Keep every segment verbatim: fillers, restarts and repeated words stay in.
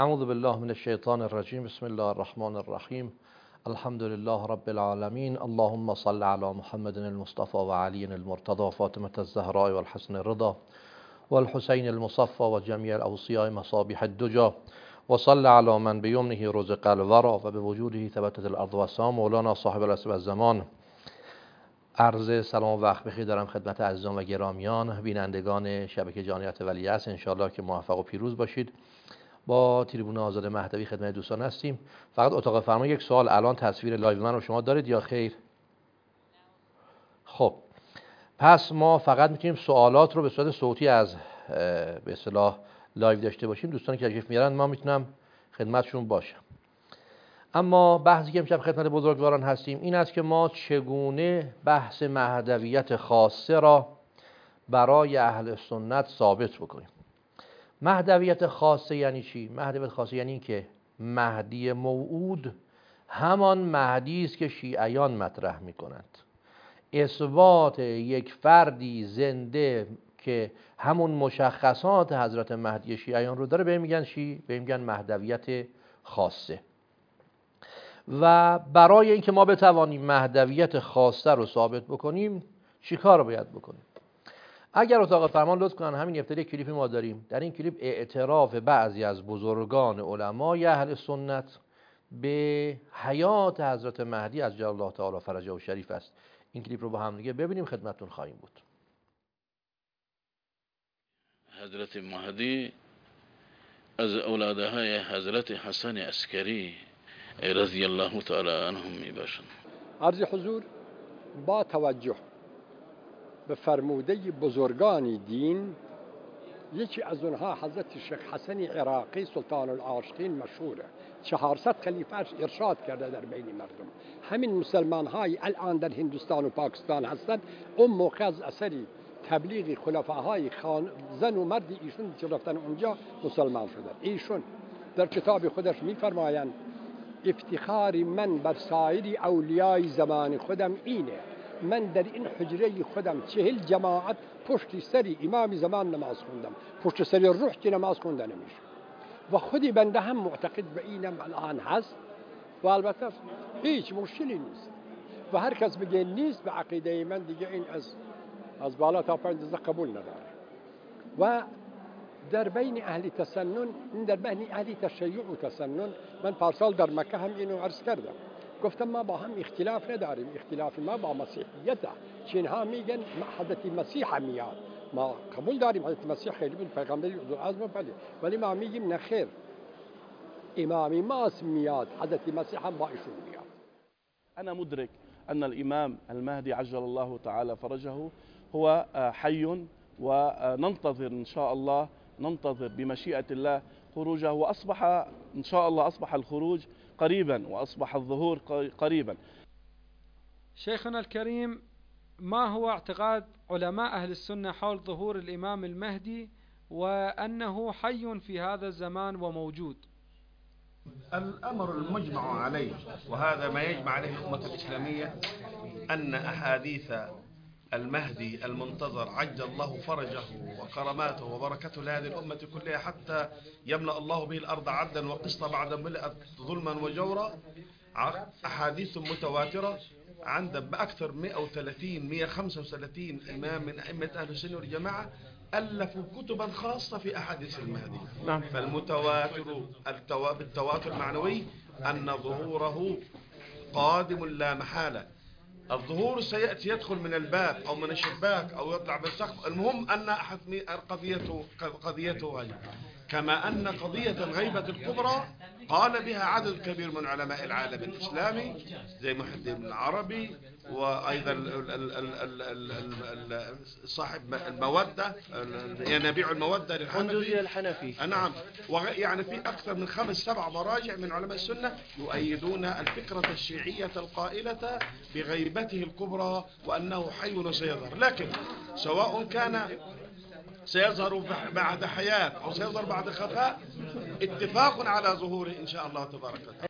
اعوذ بالله من الشیطان الرجیم. بسم الله الرحمن الرحیم. الحمد لله رب العالمین. اللهم صل علی محمد المصطفى و علی المرتضى فاطمة الزهراء والحسن الرضا والحسین المصفى و جمیع الاوصیاء مصابیح الدجا و صل علی من بیمنه رزق الورا و بوجوده ثبتت الارض والسماء مولانا صاحب العصر والزمان. عرض سلام و وقت بخیر دارم خدمت عزیزان و گرامیان بینندگان شبکه جامعیت ولیعصر. انشاءالله که موفق و پیروز باشید. با تریبون آزاد مهدوی خدمت دوستان هستیم. فقط اتاق فرمان یک سوال، الان تصویر لایو من رو شما دارید یا خیر؟ خب پس ما فقط میتونیم سوالات رو به صورت صوتی از به اصطلاح لایو داشته باشیم. دوستانی که تشریف میارن ما میتونم خدمتشون باشم. اما بحثی که امشب خدمت بزرگواران هستیم این است که ما چگونه بحث مهدویت خاصه را برای اهل سنت ثابت بکنیم. مهدویت خاصه یعنی چی؟ مهدویت خاصه یعنی این که مهدی موعود همان مهدی است که شیعیان مطرح میکنند. اثبات یک فردی زنده که همون مشخصات حضرت مهدی شیعیان رو داره به این میگن چی؟ به این میگن مهدویت خاصه. و برای اینکه ما بتوانیم مهدویت خاصه رو ثابت بکنیم چی کار رو باید بکنیم؟ اگر اتاق فرمان لطف کنن همین ابتدای کلیپ ما داریم. در این کلیپ اعتراف بعضی از بزرگان علمای اهل سنت به حیات حضرت مهدی عجل الله تعالی فرجه و شریف است. این کلیپ رو با هم دیگه ببینیم، خدمتتون خواهیم بود. حضرت مهدی از اولادهای حضرت حسن عسکری رضی الله تعالی عنهم می باشند. عرض حضور با توجه به فرموده بزرگان دین، یکی از اونها حضرت شیخ حسن عراقی سلطان العاشقین مشهوره، چهارصد خلیفهش ارشاد کرده در بین مردم. همین مسلمان های الان در هندوستان و پاکستان هستند اون موقع از اثری تبلیغ خلفاهای خان زن و مرد ایشون که رفتن اونجا مسلمان شدن. ایشون در کتاب خودش میفرمایند افتخار من بر سایر اولیای زمان خودم اینه، من در این حجره خودم چهل جماعت پشت سری امام زمان نماز خوندم، پشت سری روح که نماز خونده نمیشه و خودی بنده هم معتقد به اینم الان هست و البته هیچ مشکلی نیست و هر کس بگه نیست به عقیده من دیگه این از از بالا تا پایین قبول نداره. و در بین اهل تسنن، در بین اهل تشیع و تسنن، من پارسال در مکه هم اینو عرض کردم، گفتم ما با هم اختلاف نداریم، اختلاف ما با مسیحیت. چینها میگن حضرت مسیح میاد، ما قبول داریم حضرت مسیح خیلی بود پیغمبری ذوالعظم بله، ولی ما میگیم نخیر امام ماست میاد، حضرت مسیح هم با ایشون میاد. انا مدرك ان الامام المهدي عجل الله تعالى فرجه هو حي وننتظر ان شاء الله، ننتظر بمشيئة الله خروجه، وأصبح إن شاء الله أصبح الخروج قريبا وأصبح الظهور قريبا. شيخنا الكريم، ما هو اعتقاد علماء أهل السنة حول ظهور الإمام المهدي وأنه حي في هذا الزمان وموجود؟ الأمر المجمع عليه، وهذا ما يجمع عليه الأمة الإسلامية، أن أحاديث المهدي المنتظر عجل الله فرجه وكراماته وبركته لهذه الأمة كلها حتى يملأ الله به الأرض عدلا وقسطا بعد ملئت ظلما وجورا. أحاديث متواترة عند بأكثر مئة وثلاثين مئة وخمسة وثلاثين إمام من أئمة أهل السنة والجماعة ألفوا كتبا خاصة في أحاديث المهدي. نعم. فالمتواتر بالتواتر المعنوي أن ظهوره قادم لا محالة. الظهور سيأتي يدخل من الباب أو من الشباك أو يطلع بالسقف، المهم أن قضيته قضيته هذه، كما أن قضية الغيبة الكبرى قال بها عدد كبير من علماء العالم الإسلامي زي محي الدين العربي، وأيضا صاحب المودة ينابيع المودة للحنفي الحنفي نعم، ويعني في أكثر من خمس سبع مراجع من علماء السنة يؤيدون الفكرة الشيعية القائلة بغيبته الكبرى وأنه حي وسيظهر. لكن سواء كان سيظهر بعد حياة أو سيظهر بعد خفاء، اتفاق على ظهوره إن شاء الله تبارك وتعالى.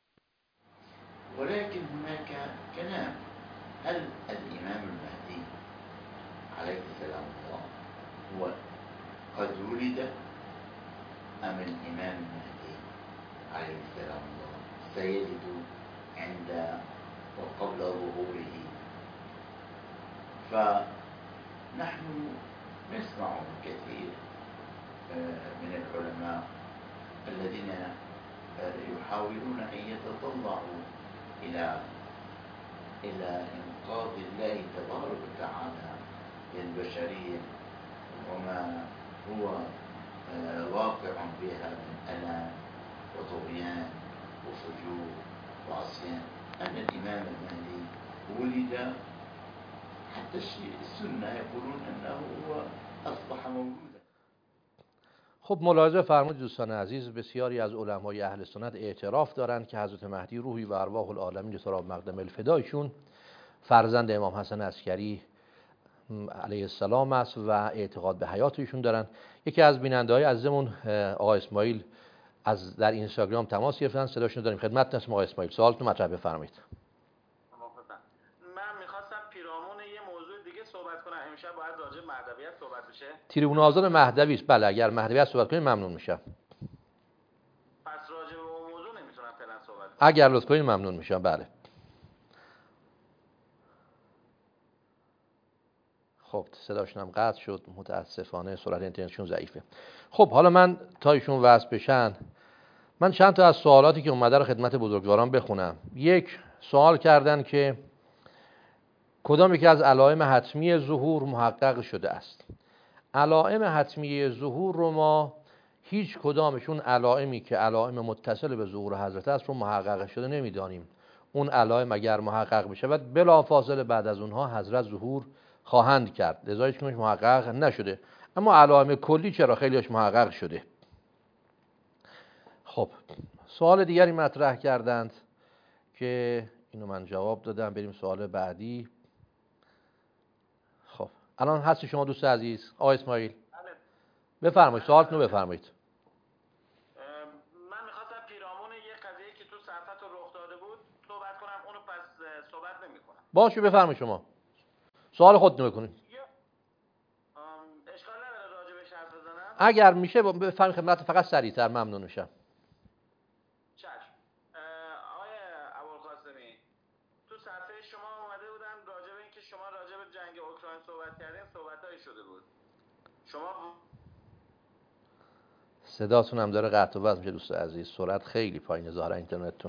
ولكن هناك كلام، هل الإمام المهدي عليه السلام هو قد ولد أم الإمام المهدي فنحن نسمع كثير من العلماء الذين يحاولون أن يتطلعوا إلى إلى إنقاذ الله تبارك وتعالى للبشرية وما هو واقع بها من ألم وطغيان وفجور وعصيان، أن الإمام المهدي ولد، حتى السنة يقولون أنه هو أصبح موجودا. خب ملاحظه فرمودید دوستان عزیز، بسیاری از علمای اهل سنت اعتراف دارند که حضرت مهدی روحی و ارواح العالمین لتراب مقدم الفدایشون فرزند امام حسن عسکری علیه السلام است و اعتقاد به حیات ایشون دارن. یکی از بیننده‌های عزیزمون آقا اسماعیل از در اینستاگرام تماس گرفتن، صداشون داریم خدمت هستم. آقا اسماعیل سوالتون مطرح بفرمایید. من می‌خواستم پیرامون یه موضوع دیگه صحبت کنم. امشب باید راجع به مهدویت صحبت بشه. تریبون آزاد مهدوی است. بله اگر مهدویت صحبت کنید ممنون میشم. پس راجع به اون موضوع نمیتونم فعلا صحبت کنم. اگر لطف کنید ممنون میشم. بله. خب صداشون هم قطع شد، متاسفانه سرعت اینترنتشون ضعیفه. خب حالا من تا ایشون وصل بشن، من چند تا از سوالاتی که اومده رو خدمت بزرگواران بخونم. یک، سوال کردن که کدام یکی از علائم حتمی ظهور محقق شده است. علائم حتمی ظهور رو ما هیچ کدامشون علائمی که علائم متصل به ظهور حضرت است رو محقق شده نمیدانیم. اون علائم اگر محقق بشه بعد بلافاصله بعد از اونها حضرت ظهور خواهند کرد، لذا هیچ کنش محقق نشده. اما علائم کلی چرا خیلیش محقق شده. خب سوال دیگری مطرح کردند که اینو من جواب دادم. بریم سوال بعدی. خب الان هستی شما دوست عزیز آقا اسماعیل؟ بفرمایید سوالتون رو بفرمایید. من میخواستم پیرامون یه قضیه که تو صفحت رخ داده بود صحبت کنم، اونو پس صحبت نمی‌کنم. باشه بفرمایید شما سوال خودتون بکنید. اشکال نداره راجبش حرف بزنم؟ اگر میشه بفرمایید خدمت، فقط سریع‌تر ممنون میشم. چشم. آقای ابوالقاسمی، تو صفحه شما اومده بودن راجب این که شما راجب جنگ اوکراین صحبت کردین، صحبتایی شده بود. شما صداتون هم داره قطع و وصل میشه دوست عزیز، سرعت خیلی پایینه ظاهرا اینترنتتون.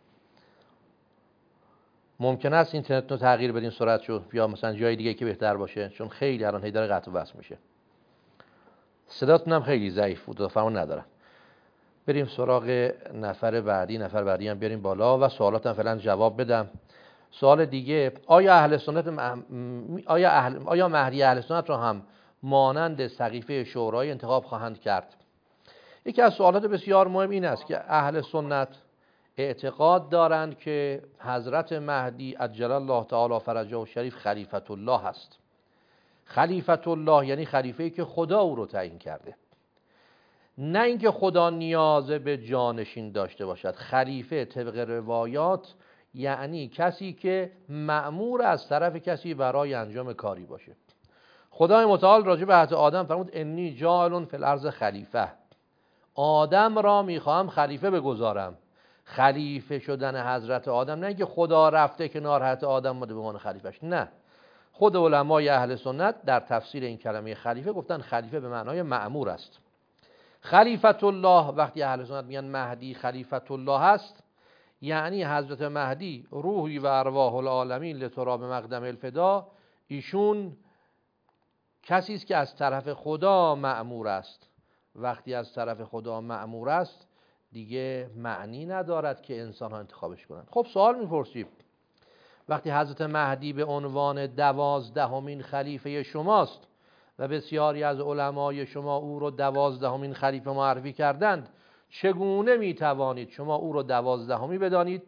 ممکن است اینترنت رو تغییر بدین سرعتشو، یا مثلا جای دیگه که بهتر باشه، چون خیلی الان هی داره قطع و وصل میشه. صداتون هم خیلی ضعیف بود، فرمان ندارم. بریم سراغ نفر بعدی. نفر بعدی هم بیاریم بالا و سوالاتم فعلا جواب بدم. سوال دیگه، آیا اهل سنت م... آیا اهل آیا مهدی اهل سنت رو هم مانند سقیفه شورای انتخاب خواهند کرد؟ یکی از سوالات بسیار مهم این است که اهل سنت اعتقاد دارند که حضرت مهدی عجل الله تعالی فرجه و شریف خلیفت الله هست. خلیفت الله یعنی خلیفه‌ای که خدا او رو تعیین کرده، نه اینکه خدا نیاز به جانشین داشته باشد. خلیفه طبق روایات یعنی کسی که مأمور از طرف کسی برای انجام کاری باشه. خدای متعال راجع به حضرت آدم فرمود انی جاعل فی الارض خلیفه، آدم را میخواهم خلیفه بگذارم. خلیفه شدن حضرت آدم نه اینکه خدا رفته کنار حضرت آدم بوده به عنوان خلیفهش، نه. خود علمای اهل سنت در تفسیر این کلمه خلیفه گفتن خلیفه به معنای مأمور است. خلیفت الله، وقتی اهل سنت میگن مهدی خلیفت الله هست، یعنی حضرت مهدی روحی و ارواح العالمین لتراب مقدم الفدا، ایشون کسی است که از طرف خدا مأمور است. وقتی از طرف خدا مأمور است دیگه معنی ندارد که انسان ها انتخابش کنند. خب سوال میپرسیم، وقتی حضرت مهدی به عنوان دوازدهمین خلیفه شماست و بسیاری از علمای شما او رو دوازدهمین خلیفه معرفی کردند، چگونه میتوانید شما او رو دوازدهمی بدانید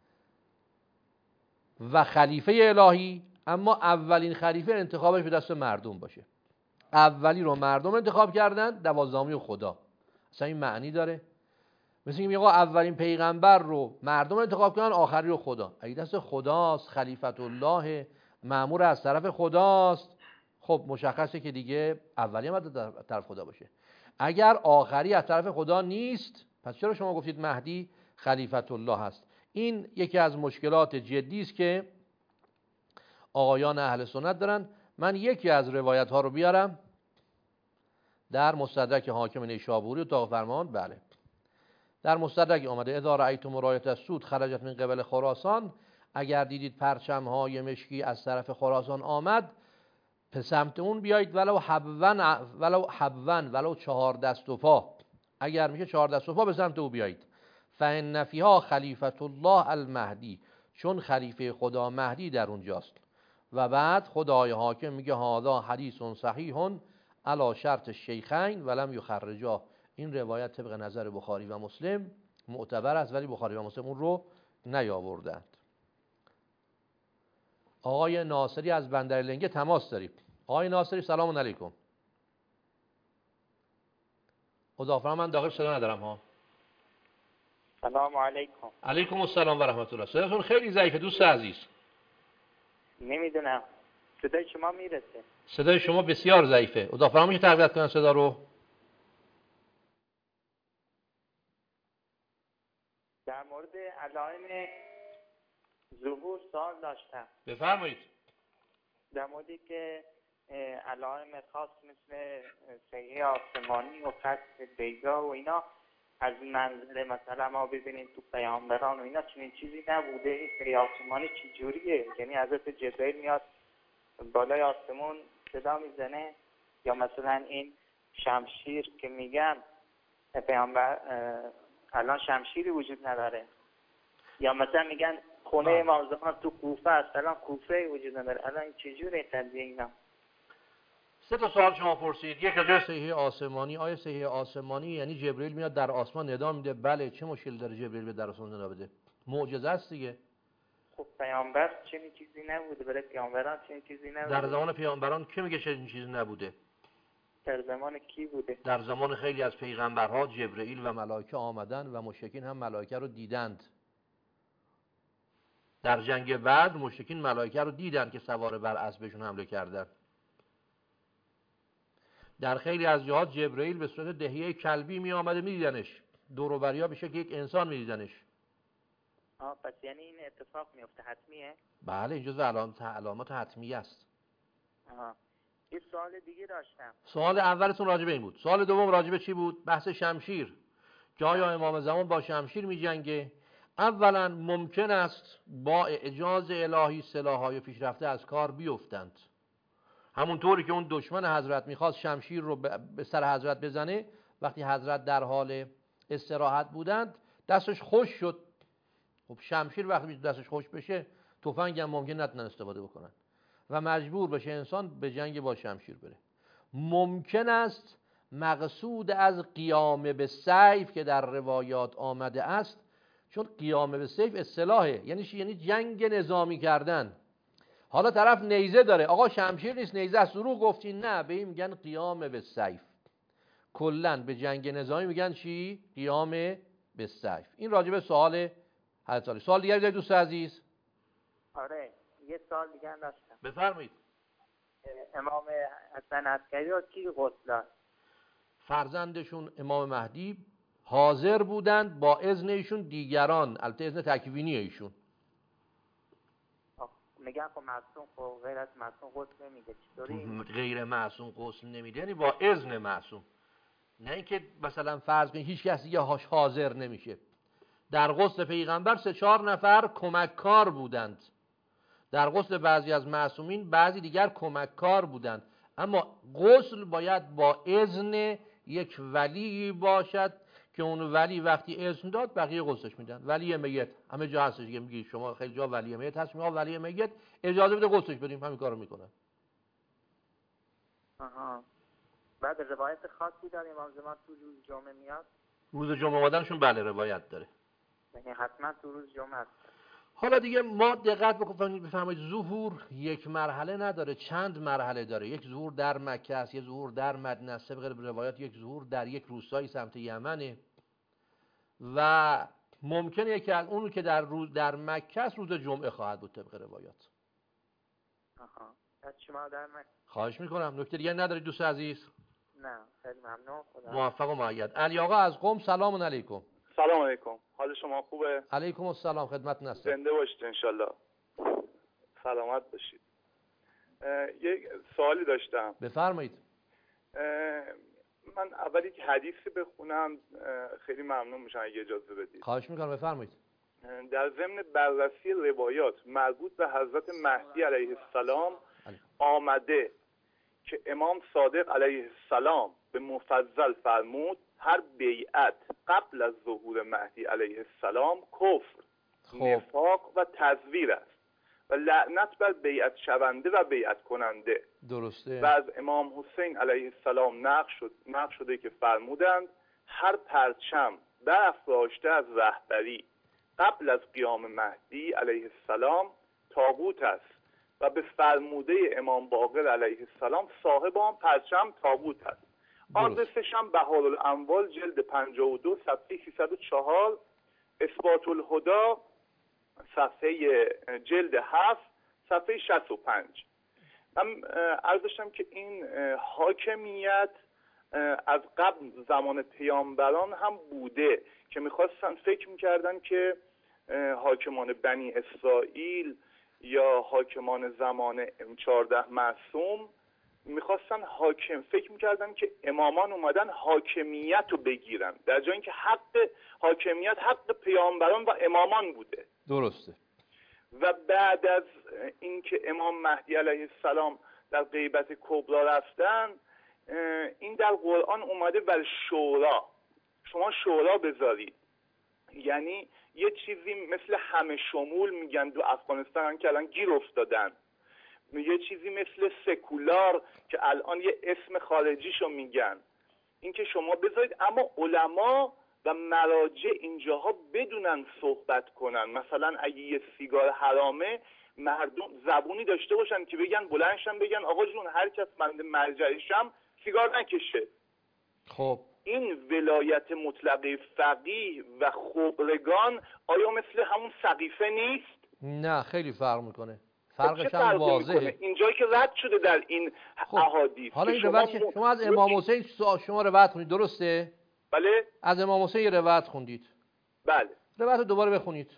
و خلیفه الهی، اما اولین خلیفه انتخابش به دست مردم باشه؟ اولی رو مردم انتخاب کردن، دوازدهمی رو خدا. اصلا این معنی داره؟ مثل اینکه میگه اولین پیغمبر رو مردم انتخاب کردن، آخری رو خدا. اگه دست خداست، خلیفت الله، مأمور از طرف خداست، خب مشخصه که دیگه اولی هم از طرف خدا باشه. اگر آخری از طرف خدا نیست، پس چرا شما گفتید مهدی خلیفت الله هست؟ این یکی از مشکلات جدی است که آقایان اهل سنت دارن من یکی از روایت ها رو بیارم در مستدرک حاکم نیشابوری و اتاق فرمان. بله، در مستدرک آمده اذا رأیتم رایة السود خرجت من قبل خراسان، اگر دیدید پرچم های مشکی از طرف خراسان آمد به سمت اون بیایید، ولو حبون ولو حبون ولو چهار دست و پا، اگر میشه چهار دست و پا به سمت او بیایید. فإن فیها خلیفة الله المهدی، چون خلیفه خدا مهدی در اونجاست. و بعد خدای حاکم میگه هذا حدیث صحیح علی شرط الشیخین ولم یخرجاه. این روایت طبق نظر بخاری و مسلم معتبر است، ولی بخاری و مسلم اون رو نیاوردند. آقای ناصری از بندرلنگه تماس داریم. آقای ناصری سلام علیکم. خداحافظ، من داخل صدا ندارم ها. سلام علیکم. علیکم السلام و رحمت الله. صداتون خیلی ضعیفه دوست عزیز. نمیدونم صدای شما میرسه. صدای شما بسیار ضعیفه. خداحافظ میشه تقویت کنن صدا رو؟ در مورد علائم ظهور سوال داشتم. بفرمایید. در موردی که علائم خاص مثل سیحه آسمانی و قصد بیضا و اینا از منظر مثلا ما ببینیم تو پیامبران و اینا چنین چیزی نبوده. این سیحه آسمانی چی جوریه؟ یعنی حضرت جبرئیل میاد بالای آسمون صدا میزنه، یا مثلا این شمشیر که میگن پیامبر الان شمشیری وجود نداره، یا مثلا میگن خونه امام زمان تو کوفه است الان کوفه وجود نداره. الان این چجوره قضیه اینا؟ سه تا سوال شما پرسید. یک راجع سیحه آسمانی. آیا سیحه آسمانی یعنی جبرئیل میاد در آسمان ندا میده؟ بله. چه مشکلی داره جبرئیل به در آسمان ندا بده؟ معجزه است دیگه. خب پیامبر چنین چیزی نبوده، برای پیامبران چنین چیزی نبوده. در زمان پیامبران کی میگه چنین چیزی نبوده؟ در زمان کی بوده؟ در زمان خیلی از پیغمبرها جبرئیل و ملائکه آمدن و مشرکین هم ملائکه رو دیدند. در جنگ بدر مشرکین ملائکه رو دیدند که سوار بر اسبشون حمله کردند. در خیلی از جهات جبرئیل به صورت دهیه کلبی می آمده می دیدنش. دور و بریا به شکل یک انسان می دیدنش. آه پس یعنی این اتفاق میفته حتمیه؟ بله، این جزو علامات علامات حتمی است. آها. یه سوال دیگه داشتم. سوال اولتون راجع به این بود. سوال دوم راجع به چی بود؟ بحث شمشیر. که آیا امام زمان با شمشیر می جنگه؟ اولا ممکن است با اعجاز الهی سلاح‌های پیشرفته از کار بیفتند. همونطوری که اون دشمن حضرت میخواست شمشیر رو به سر حضرت بزنه، وقتی حضرت در حال استراحت بودند دستش خوش شد. خب شمشیر وقتی دستش خوش بشه تفنگ هم ممکن نتونن استفاده بکنن و مجبور بشه انسان به جنگ با شمشیر بره. ممکن است مقصود از قیام به سیف که در روایات آمده است، چون قیام به سیف اصطلاحه، یعنی چی؟ یعنی جنگ نظامی کردن. حالا طرف نیزه داره، آقا شمشیر نیست نیزه است، رو گفتی نه، به این میگن قیام به سیف. کلن به جنگ نظامی میگن چی؟ قیام به سیف. این راجع به سوال حضرت علی. سوال دیگه دوست عزیز؟ آره یه سوال دیگه هم داشتم. بفرمایید. امام حسن عسکری رو کی غسل داد؟ فرزندشون امام مهدی حاضر بودند با اذن ایشون، دیگران البته اذن تکوینی ایشون. میگن خب معصوم خب غیر از معصوم غسل نمیده، چطوری؟ غیر معصوم غسل نمیده یعنی با اذن معصوم، نه اینکه مثلا فرض کنید هیچ کسی دیگه حاضر نمیشه. در غسل پیغمبر سه چهار نفر کمککار بودند، در غسل بعضی از معصومین بعضی دیگر کمککار بودند، اما غسل باید با اذن یک ولی باشد که اون ولی وقتی اذن داد بقیه غسلش میدن. ولی میت همه جا هستش که میگی شما خیلی جا ولی میت هست، میگه ولی میت اجازه بده غسلش بدیم، همین کارو میکنن. آها. بعد روایت خاصی داره امام زمان تو روز جمعه میاد؟ روز جمعه اومدنشون بله روایت داره، یعنی حتما تو روز جمعه است. حالا دیگه ما دقت بکنید بفرمایید، ظهور یک مرحله نداره، چند مرحله داره. یک ظهور در مکه است، یک ظهور در مدینه است، طبق روایات یک ظهور در یک روستایی سمت یمنه و ممکنه که از اون که در روز در مکه است روز جمعه خواهد بود طبق روایات. آها. از شما در مکه. خواهش میکنم. نکته دیگه نداری دوست عزیز؟ نه خیلی ممنون. خدا موفق و مؤید. علی آقا از قم سلام علیکم. سلام علیکم. حال شما خوبه؟ علیکم السلام، خدمتتون هستم. زنده باشید انشالله. سلامت باشید. یک سوالی داشتم. بفرمایید. من اول یک حدیثی بخونم، خیلی ممنون میشم اگه اجازه بدید. خواهش میکنم، بفرمایید. در ضمن بررسی روایات مربوط به حضرت مهدی علیه السلام آمده که امام صادق علیه السلام به مفضل فرمود هر بیعت قبل از ظهور مهدی علیه السلام کفر، نفاق و تزویر است و لعنت بر بیعت شونده و بیعت کننده. درسته. و از امام حسین علیه السلام نقل شد نقل شده که فرمودند هر پرچم برافراشته از رهبری قبل از قیام مهدی علیه السلام طاغوت است و به فرموده امام باقر علیه السلام صاحب آن پرچم طاغوت است. آدرسش هم بهارالاموال جلد پنجاه و دو صفحه سیصد و چهار، اثبات الهدی صفحه جلد هفت صفحه شصت و پنج. من عرض داشتم که این حاکمیت از قبل زمان پیامبران هم بوده که میخواستن، فکر میکردن که حاکمان بنی اسرائیل یا حاکمان زمان چهارده معصوم میخواستن حاکم، فکر میکردن که امامان اومدن حاکمیت رو بگیرن، در جای اینکه حق حاکمیت حق پیامبران و امامان بوده. درسته. و بعد از اینکه امام مهدی علیه السلام در غیبت کبرا رفتن، این در قرآن اومده بر شورا، شما شورا بذارید، یعنی یه چیزی مثل همه شمول میگن دو افغانستان که الان گیر افتادن، یه چیزی مثل سکولار که الان یه اسم خارجیشو میگن، این که شما بذارید اما علما و مراجع اینجاها بدونن صحبت کنن. مثلا اگه یه سیگار حرامه، مردم زبونی داشته باشن که بگن، بلندشن بگن آقا جون هر کس من مرجعشم سیگار نکشه. خب این ولایت مطلقه فقیه و خبرگان آیا مثل همون سقیفه نیست؟ نه، خیلی فرق میکنه. فرقش هم فرق واضحه. اینجایی که رد شده در این خب. احادیث. حالا این شما, روایت که شما از امام حسین شما روایت خوندید، درسته؟ بله. از امام حسین روایت خوندید. بله. روایت رو دوباره بخونید.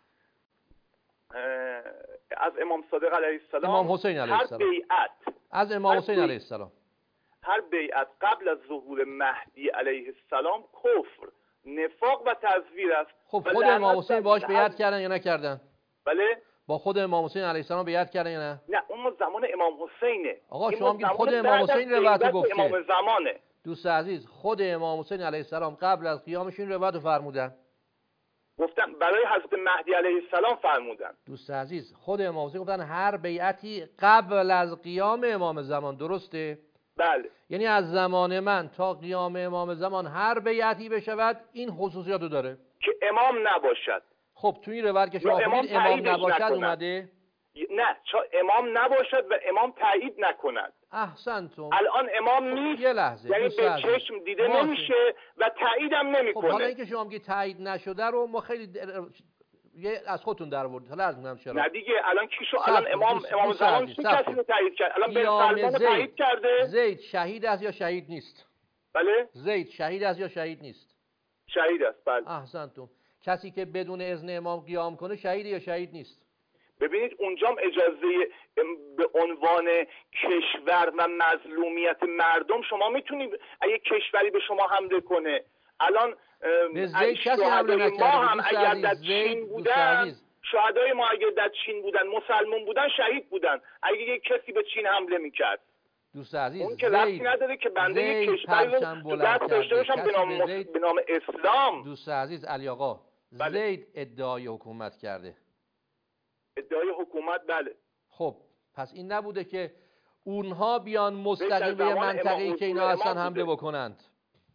از امام صادق علیه السلام، امام حسین علیه السلام. هر بیعت از امام حسین علیه السلام، هر بیعت قبل از ظهور مهدی علیه السلام کفر، نفاق و تزویر است. خب خود امام حسین باهاش بیعت کردن یا نکردن؟ بله. با خود امام حسین علیه السلام بیعت کردن یا نه؟ نه، اون زمان امام حسینه. آقا شما میگید خود امام حسین روایت گفته. امام زمانه. دوست عزیز، خود امام حسین علیه السلام قبل از قیامش این روایت رو فرمودن. گفتن برای حضرت مهدی علیه السلام فرمودن. دوست عزیز، خود امام حسین گفتن هر بیعتی قبل از قیام امام زمان، درسته؟ بله. یعنی از زمان من تا قیام امام زمان هر بیعتی بشود این خصوصیات رو داره که امام نباشد. خب تو این روایت که شما خوندید امام, امام نباشد نکند. اومده؟ نه، چون امام نباشد و امام تایید نکند. احسنتم. الان امام خب نیست، یه لحظه یعنی به چشم دیده باشه. نمیشه و تاییدم نمیکنه. خب حالا اینکه شما میگید تایید نشده رو ما خیلی در... از خودتون در آوردید. حالا عرض می‌کنم چرا. نه دیگه، الان کی شو الان امام دوست امام زمان چه کسی رو تایید کرد؟ الان بن سلمان تایید کرده. زید شهید است یا شهید نیست؟ بله. زید شهید است یا شهید نیست؟ شهید است. بله. احسنتم. کسی که بدون اذن امام قیام کنه شهید یا شهید نیست؟ ببینید اونجام اجازه به عنوان کشور و مظلومیت مردم، شما میتونید اگه کشوری به شما حمله کنه، الان به زید کسی حمله نکرده. ما هم اگر در چین بودن، شهدای ما اگر در چین بودن، مسلمون بودن، شهید بودن. اگه یک کسی به چین حمله میکرد، دوست عزیز، اون که ربطی نداره که بنده یک کشوری رو دست داشته باشم به نام به نام اسلام. دوست عزیز علی آقا، بله. زید ادعای حکومت کرده. ادعای حکومت، بله. خب پس این نبوده که اونها بیان مستقیم به منطقه‌ای که اینا هستن حمله بکنند.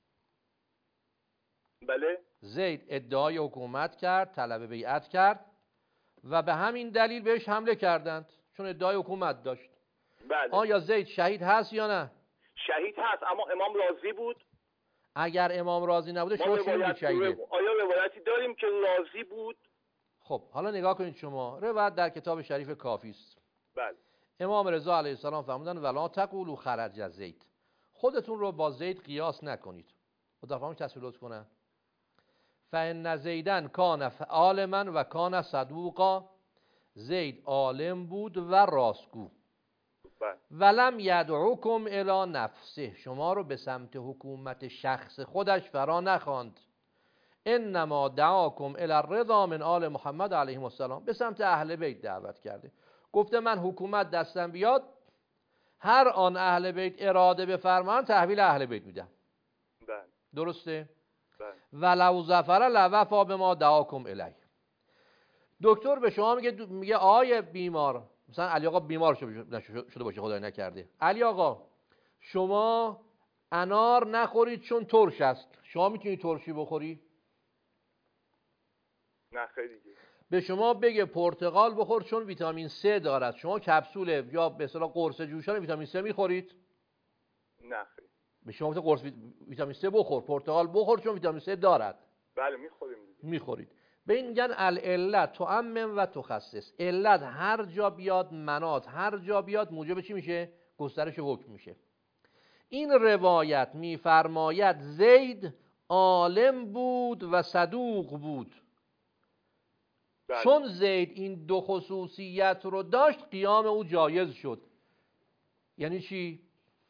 بله. زید ادعای حکومت کرد، طلب بیعت کرد و به همین دلیل بهش حمله کردند، چون ادعای حکومت داشت. بله. آیا زید شهید هست یا نه؟ شهید هست، اما امام راضی بود. اگر امام راضی نبوده شما چی میگید شهیده؟ آیا روایتی داریم که راضی بود؟ خب حالا نگاه کنید شما، روایت در کتاب شریف کافی است. بله. امام رضا علیه السلام فرمودن ولا تقولوا خرج زید، خودتون رو با زید قیاس نکنید. خدا فهمش تصویر کنه. فان زیدن کان عالما و کان صدوقا، زید عالم بود و راستگو. ولم یدعوکم الی نفسه، شما رو به سمت حکومت شخص خودش فرا نخواند. انما دعاکم الی الرضا من آل محمد علیهم السلام، به سمت اهل بیت دعوت کرده. گفته من حکومت دستم بیاد، هر آن اهل بیت اراده بفرمان تحویل اهل بیت میدم. درسته؟ ولو ظفر لوفا به ما دعاکم الیه. دکتر به شما میگه میگه آیه بیمار، مثلا علی آقا بیمار شده باشه خدای نکرده، علی آقا شما انار نخورید چون ترش است، شما میتونی ترشی بخوری؟ نه خیلی. به شما بگه پرتقال بخور چون ویتامین سه دارد، شما کپسول یا به اصطلاح قرص جوشان ویتامین سه میخورید؟ نه خیلی. به شما گفت قرص ویتامین سه بخور، پرتقال بخور چون ویتامین سه دارد. بله میخوریم. میخورید. به این میگن العلت تعمم و تخصص. علت هر جا بیاد، مناط هر جا بیاد، موجب چی میشه؟ گسترش حکم میشه. این روایت میفرماید زید عالم بود و صدوق بود. بله. چون زید این دو خصوصیت رو داشت قیام او جایز شد. یعنی چی؟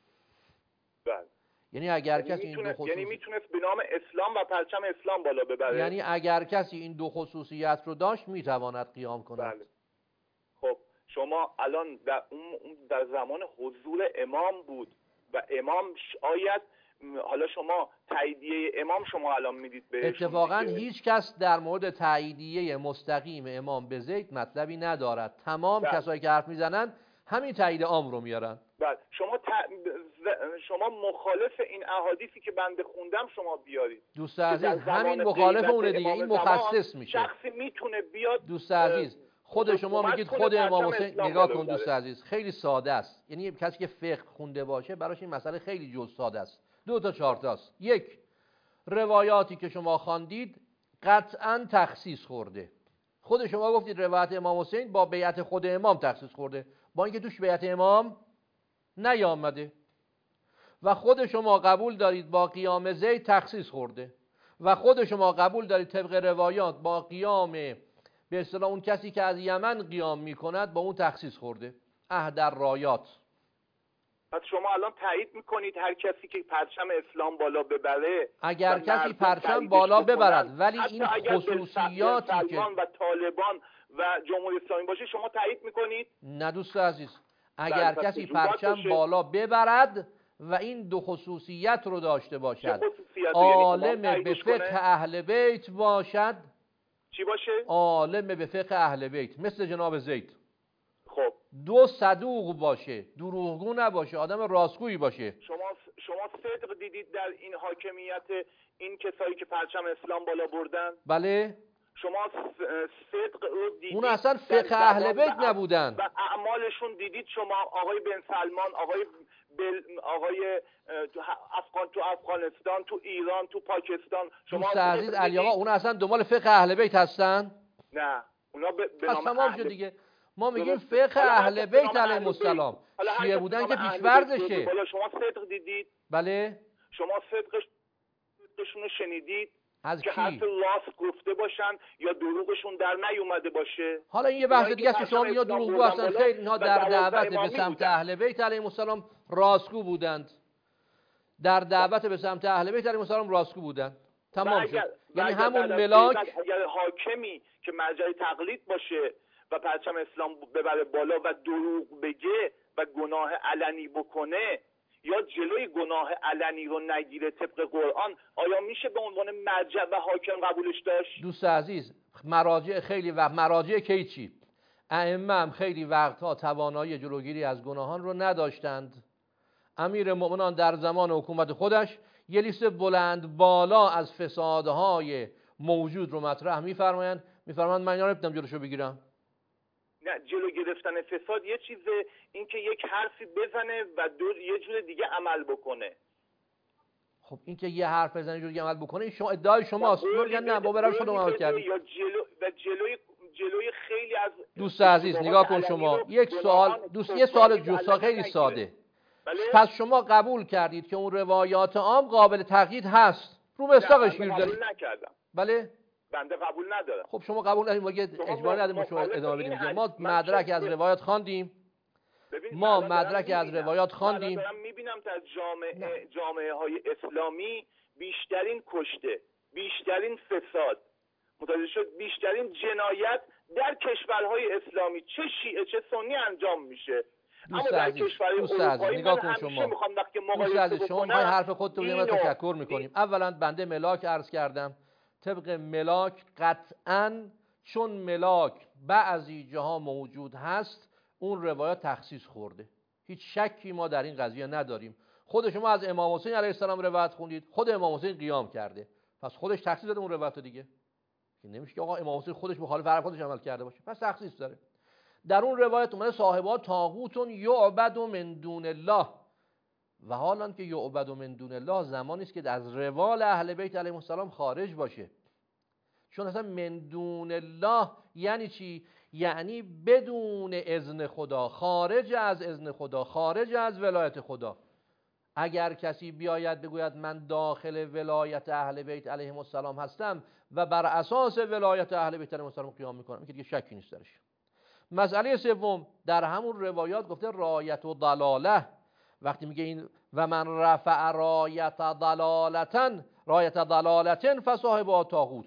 بله. یعنی اگر کسی این دو خصوصیت، یعنی میتونست به نام اسلام و پرچم اسلام بالا ببره. یعنی اگر کسی این دو خصوصیت رو داشت میتواند قیام کند. بله. خب شما الان در اون در زمان حضور امام بود و امام آیت، حالا شما تاییدیه امام شما الان میدید به اتفاقا هیچ کس در مورد تاییدیه مستقیم امام به زید مطلبی ندارد. تمام بله. کسایی که حرف میزنن همین تایید عام رو میارن. بله. شما ت... شما مخالف این احادیثی که بنده خوندم شما بیارید. دوست عزیز همین مخالف اونه دیگه، این مخصص میشه. شخصی میتونه بیاد. دوست عزیز خود شما میگید خود امام حسین، نگاه کن دوست عزیز، خیلی ساده است. یعنی کسی که فقه خونده باشه براش این مسئله خیلی جز ساده است. دو تا چهار تاست. یک، روایاتی که شما خواندید قطعاً تخصیص خورده. خود شما گفتید روایت امام حسین با بیعت خود امام تخصیص خورده، با اینکه توش بیعت امام نیامده. و خود شما قبول دارید با قیام زید تخصیص خورده. و خود شما قبول دارید طبق روایات با قیام به اصطلاح اون کسی که از یمن قیام میکند با اون تخصیص خورده. اهدر رایات. پس شما الان تایید میکنید هر کسی که پرچم اسلام بالا ببره، اگر کسی پرچم بالا ببرد ولی این خصوصیاتی که و طالبان و جمهوری اسلامی باشه شما تایید میکنید؟ نه دوست عزیز، اگر کسی پرچم بالا ببرد و این دو خصوصیت رو داشته باشد، عالم به فقه اهل بیت باشد. چی باشه؟ عالم به فقه اهل بیت مثل جناب زید. خب دو صدوق باشه، دروغگو نباشه، آدم راستگویی باشه. شما شما صدق دیدید در این حاکمیت این کسایی که پرچم اسلام بالا بردن؟ بله. شما صدق رو دیدید؟ اون اصلا فقه اهل بیت نبودن. و اعمالشون دیدید شما؟ آقای بن سلمان، آقای بل، آقای افغان تو افغانستان، تو ایران، تو پاکستان، شما دوست عزیز علی آقا اون اصلا دنبال فقه اهل بیت هستن؟ نه، اونا به نام تمام شد دیگه. ما میگیم فقه اهل بیت علیهم السلام. شیعه بودن که پیش‌فرضشه. بالا شما صدق دیدید؟ بله. شما صدقش صدقشون رو شنیدید؟ از که کی؟ حرف راست گفته باشن یا دروغشون در نیومده باشه. حالا این یه بحث دیگه است که شما میگید دروغگو هستن. خیر، اینها در دعوت به سمت اهل بیت علیهم السلام راستگو بودند. در دعوت به سمت اهل بیت علیهم السلام راستگو بودند. تمام شد. یعنی همون ملاک اگر حاکمی که مرجع تقلید باشه و پرچم اسلام ببره بالا و دروغ بگه و گناه علنی بکنه یا جلوی گناه علنی رو نگیره طبق قرآن، آیا میشه به عنوان مرجع و حاکم قبولش داشت؟ دوست عزیز مراجع خیلی وقت، مراجع کی چی؟ ائمه هم خیلی وقتها توانایی جلوگیری از گناهان رو نداشتند. امیر مؤمنان در زمان حکومت خودش یه لیست بلند بالا از فسادهای موجود رو مطرح میفرمایند، میفرمایند من اینا رو نمیتونم جلوشو بگیرم. نه، جلو گرفتن فساد یه چیزه، این که یک حرفی بزنه و دو یه جور دیگه عمل بکنه. خب این که یه حرف بزنه یه جور دیگه عمل بکنه این شما ادعای شماست. میگن نه با برام شما عمل کردید. یا جلو و جلوی جلوی خیلی از دوست عزیز نگاه کن شما یک سوال دوست یه سوال جوسا خیلی ساده. بله؟ پس شما قبول کردید که اون روایات عام قابل تقلید هست، رو مستاقش گیر دارید؟ قبول نکردم. بله؟ بنده قبول ندارم. خب شما قبول ندارید، ما اجبار نداریم شما ادامه بدیم. ما مدرک از روایات خواندیم. ما مدرک از روایات خواندیم. دارم میبینم که از جامعه جامعه های اسلامی بیشترین کشته، بیشترین فساد، متوجه شد، بیشترین جنایت در کشورهای اسلامی چه شیعه چه سنی انجام میشه. دوست عزیز، دوست عزیز، نگاه کن شما. دوست عزیز، شما میخوای حرف خودت رو بگید، من تشکر میکنیم. اولا بنده ملاک عرض کردم، طبق ملاک قطعاً چون ملاک بعضی جاها موجود هست اون روایات تخصیص خورده. هیچ شکی ما در این قضیه نداریم. خود شما از امام حسین علیه السلام روایت خوندید، خود امام حسین قیام کرده، پس خودش تخصیص داده اون روایت دیگه. که نمیشه که آقا امام حسین خودش مخالف حرف خودش عمل کرده باشه، پس تخصیص داره. در اون روایت اومده صاحبها طاغوتون یعبد من دون الله، و حالا که یعبد من دون الله زمانی است که از روال اهل بیت علیهم السلام خارج باشه. چون اصلا من دون الله یعنی چی؟ یعنی بدون اذن خدا، خارج از اذن خدا، خارج از ولایت خدا. اگر کسی بیاید بگوید من داخل ولایت اهل بیت علیهم السلام هستم و بر اساس ولایت اهل بیت علیهم السلام قیام میکنم، این که دیگه شکی نیست درش. مسئله سوم، در همون روایات گفته رایت و ضلاله. وقتی میگه این و من رفع رایت ضلالتن رایت ضلالتن فصاحبها طاغوت،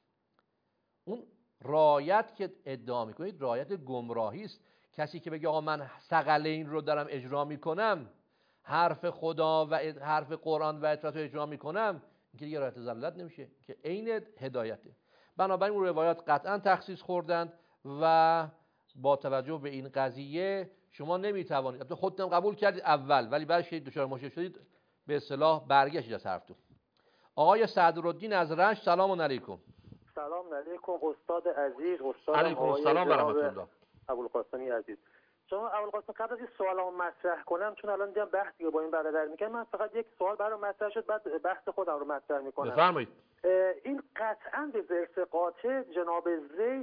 اون رایت که ادعا میکنید رایت گمراهی است. کسی که بگه آقا من ثقلین رو دارم اجرا میکنم، حرف خدا و حرف قرآن و اطاعت رو اجرا میکنم، این که دیگه رایت ضلالت نمیشه، که عین هدایته. بنابراین اون روایات قطعا تخصیص خوردند و با توجه به این قضیه شما نمیتوانید، البته خودتون قبول کردید اول، ولی بعد که دچار مشکل شدید به اصطلاح برگشتید از حرفتون. آقای صدرالدین از رشت، سلام علیکم. سلام علیکم استاد عزیز، استاد علیکم السلام و رحمت الله. ابوالقاسمی عزیز، شما ابوالقاسم قبل از این سوالامو مطرح کنم، چون الان دیدم بحثی با این برادر میگن، من فقط یک سوال برام مطرح شد بعد بحث خودم رو مطرح میکنم. بفرمایید. این قطعا به ورث قاطع جناب زید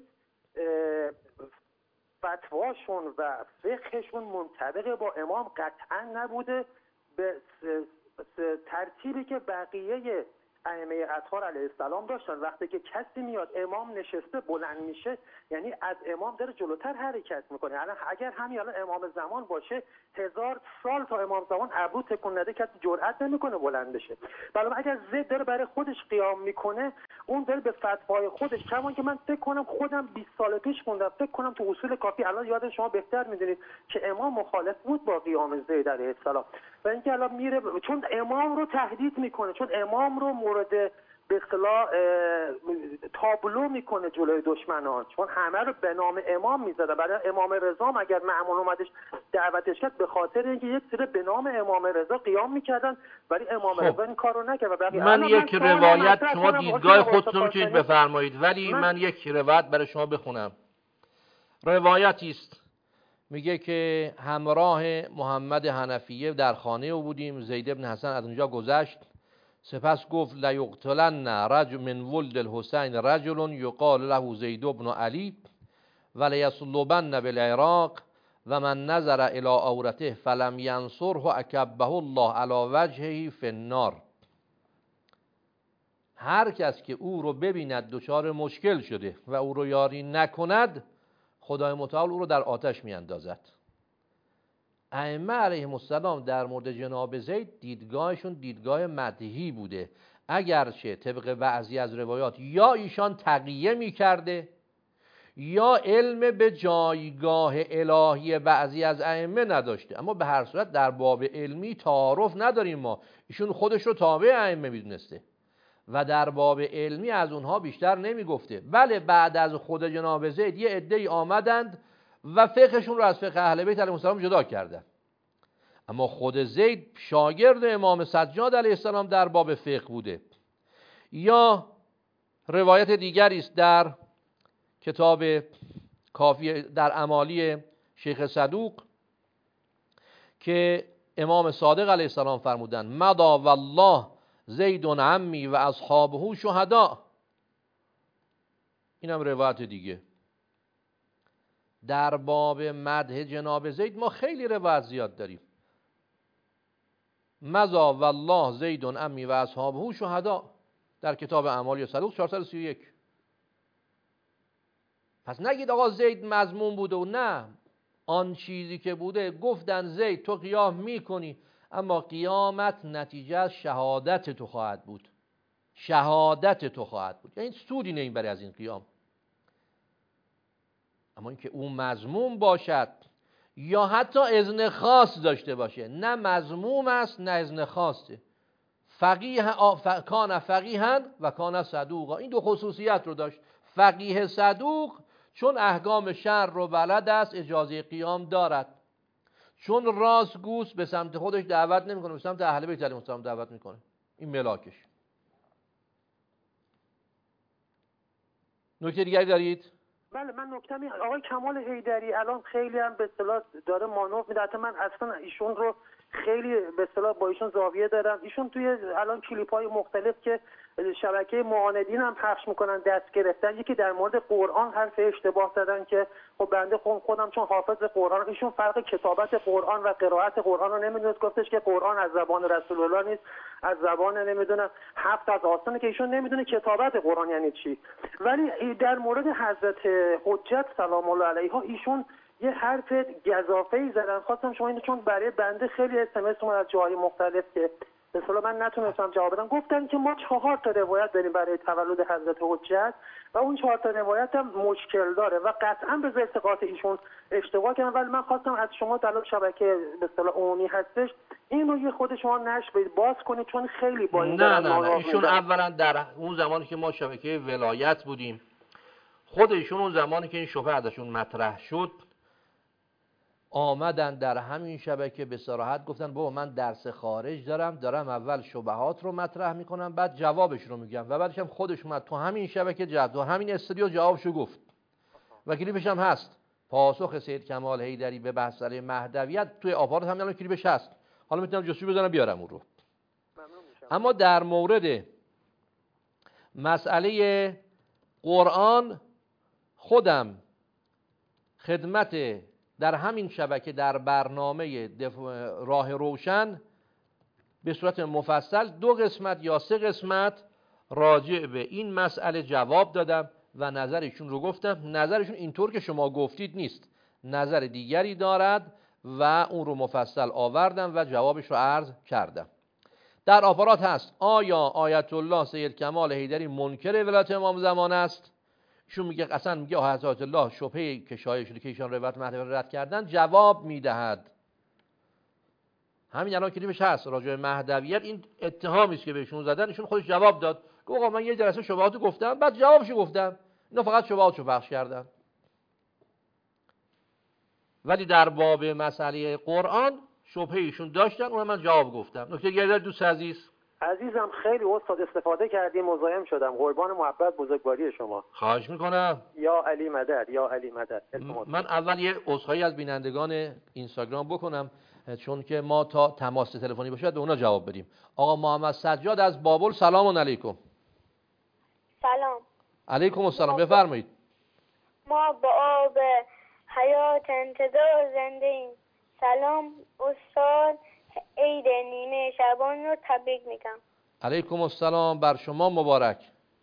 فتواشون و فقهشون منطبق با امام قطعا نبوده به ترتیبی که بقیه ائمه اطهار علیه السلام داشتن. وقتی که کسی میاد امام نشسته بلند میشه، یعنی از امام داره جلوتر حرکت میکنه. الان اگر همین الان امام زمان باشه، هزار سال تا امام زمان ابرو تکون نده کسی جرئت نمیکنه بلند بشه. بله اگر زید داره برای خودش قیام میکنه، اون داره به فتوای خودش، کما که من فکر کنم خودم بیست سال پیش خوندم، فکر کنم تو اصول کافی، الان یاد شما بهتر میدونید که امام مخالف بود با قیام زید علیه السلام، و اینکه الان میره چون امام رو تهدید میکنه، چون امام رو مورد به اصطلاح تابلو میکنه جلوی دشمنان، چون همه رو به نام امام میزده. برای امام رضا اگر مأمون اومدش دعوتش کرد، به خاطر اینکه یک سری به نام امام رضا قیام میکردن، ولی امام خب. رضا این کارو نکرد. و من یک من روایت، شما دیدگاه خودتون میتونید بفرمایید، ولی من, من یک روایت برای شما بخونم. روایتی است میگه که همراه محمد حنفیه در خانه او بودیم، زید بن حسن از اونجا گذشت، سپس گفت لیقتلن رجل من ولد الحسین رجل یقال له زید بن علی ولیصلبن بالعراق و من نظر الى عورته فلم ینصره اکبه الله علی وجهه فی النار. هر کس که او رو ببیند دچار مشکل شده و او رو یاری نکند، خدای متعال او رو در آتش میاندازد. ائمه علیهم السلام در مورد جناب زید دیدگاهشون دیدگاه مدحی بوده، اگرچه طبق بعضی از روایات یا ایشان تقیه میکرده یا علم به جایگاه الهی بعضی از ائمه نداشته، اما به هر صورت در باب علمی تعارف نداریم ما. ایشون خودش رو تابع ائمه میدونسته و در باب علمی از اونها بیشتر نمیگفته. بله بعد از خود جناب زید یه عده‌ای آمدند و فقهشون رو از فقه اهل بیت علیهم السلام جدا کردن، اما خود زید شاگرد امام سجاد علیه السلام در باب فقه بوده. یا روایت دیگری است در کتاب کافی در امالی شیخ صدوق که امام صادق علیه السلام فرمودند مضى والله زید عمی و اصحابه شهدا. اینم روایت دیگه. در باب مدح جناب زید ما خیلی روایت زیاد داریم. مضى والله زید عمی و اصحابه شهدا در کتاب امالی صدوق چهارصد و سی و یک. پس نگید آقا زید مذموم بوده و نه، آن چیزی که بوده. گفتن زید تو قیام میکنی، اما قیامت نتیجه از شهادت تو خواهد بود، شهادت تو خواهد بود، یعنی سودی نمیبری از این قیام. اما اینکه اون مذموم باشد یا حتی اذن خاص داشته باشه، نه مذموم است نه اذن خاصه. فقیه ف... کان فقیها و کان صدوقا، این دو خصوصیت رو داشت. فقیه صدوق چون احکام شرع رو بلد است اجازه قیام دارد، چون راستگوست به سمت خودش دعوت نمیکنه، به سمت اهل بیت علیهم السلام دعوت میکنه. این ملاکش. نکته دیگری دارید؟ بله، من نکته می آقای کمال حیدری الان خیلی هم به اصطلاح داره مانور میده. حتی من اصلا ایشون رو خیلی به اصطلاح با ایشون زاویه دارم. ایشون توی الان کلیپ‌های مختلف که شبکه معاندین هم پخش میکنن دست گرفتن، یکی در مورد قرآن حرف اشتباه زدن که خب بنده خودم چون حافظ قرآن، ایشون فرق کتابت قرآن و قرائت قرآن رو نمیدونه. گفتش که قرآن از زبان رسول الله نیست، از زبان نمیدونه هفت از آسمانه، که ایشون نمیدونه کتابت قرآن یعنی چی. ولی در مورد حضرت حجت سلام الله علیها ایشون یه حرف گزافه‌ای زدن. خواستم شما اینو، چون برای بنده خیلی اس ام اس اومد از جاهای مختلف که به اصطلاح من نتونستم جواب بدم. گفتن که ما چهار تا روایت داریم برای تولد حضرت حجت و اون چهار تا روایت هم مشکل داره و قطعا به اعتقاد ایشون اشتباه کردن. ولی من خواستم از شما در شبکه به اصطلاح عمومی هستش اینو یه خود شما نشر بدید، باز کنید، چون خیلی با این نه نه نه ایشون اولا در اون زمانی که ما شبکه ولایت بودیم، خود ایشون اون زمانی که این شبهه ازشون مطرح شد آمدن در همین شبکه به صراحت گفتن بابا من درس خارج دارم، دارم اول شبهات رو مطرح میکنم بعد جوابش رو میگم، و بعدش هم خودش اومد تو همین شبکه جواب تو همین استودیو جوابشو گفت و کلیپش هم هست. پاسخ سید کمال حیدری به مسئله مهدویت توی آپارات هم الان کلیپش هست، حالا میتونم جستجو بزنم بیارم اون رو. اما در مورد مسئله قرآن خودم خدمت در همین شبکه در برنامه راه روشن به صورت مفصل دو قسمت یا سه قسمت راجع به این مسئله جواب دادم و نظرشون رو گفتم. نظرشون اینطور که شما گفتید نیست، نظر دیگری دارد و اون رو مفصل آوردم و جوابش رو عرض کردم. در آپارات هست آیا آیت الله سید کمال حیدری منکر ولایت امام زمان است؟ ایشون میگه اصلا میگه حضرت الله شبهه که شایع شده که ایشان روایت مهدوی رد کردن، جواب میدهد. همین الان کلیپش هست راجع به مهدویت، این اتهامی است که بهشون زدن، ایشون خودش جواب داد. گفت آقا من یه جلسه شبهاتو گفتم بعد جوابشو گفتم، اینا فقط شبهاتشو پخش کردن. ولی در باب مسئله قرآن شبهه ایشون داشتن، اون من جواب گفتم. نکته دیگه دوست عزیز عزیزم خیلی استاد استفاده کردیم، مزاحم شدم. قربان محبت بزرگواری شما. خواهش میکنم. یا علی مدد، یا علی مدد. من اول یه عذرخواهی از بینندگان اینستاگرام بکنم، چون که ما تا تماس تلفنی باشه به اونا جواب بدیم. آقا محمد سجاد از بابل، سلام علیکم. سلام. علیکم السلام، بفرمایید. ما با آب حیات انتظار زنده ایم. سلام استاد، عید نیمه شعبان رو تبریک میگم. علیکم السلام، بر شما مبارک.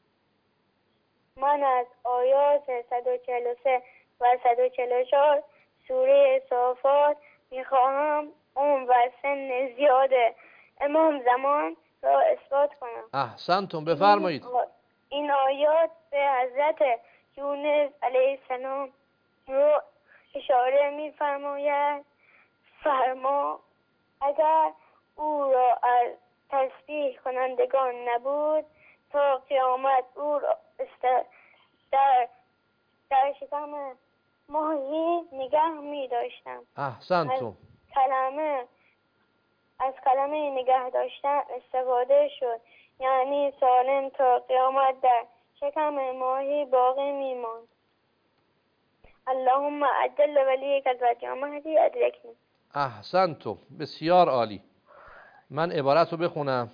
من از آیات صد و چهل و سه و صد و چهل و چهار سوره صافات میخواهم اون و سن زیاد امام زمان را اثبات کنم. احسنتم، بفرمایید. این آیات به حضرت یونس علیه السلام رو اشاره میفرماید. فرما اگر او را از تسبیح کنندگان نبود تا قیامت او را در در شکم ماهی نگه می داشتم. احسنتم. از کلمه از کلمه نگه داشتن استفاده شد، یعنی سالم تا قیامت در شکم ماهی باقی می ماند. اللهم عجل ولیک الرجا مهدی ادرکنی. احسنتم، بسیار عالی. من عبارت رو بخونم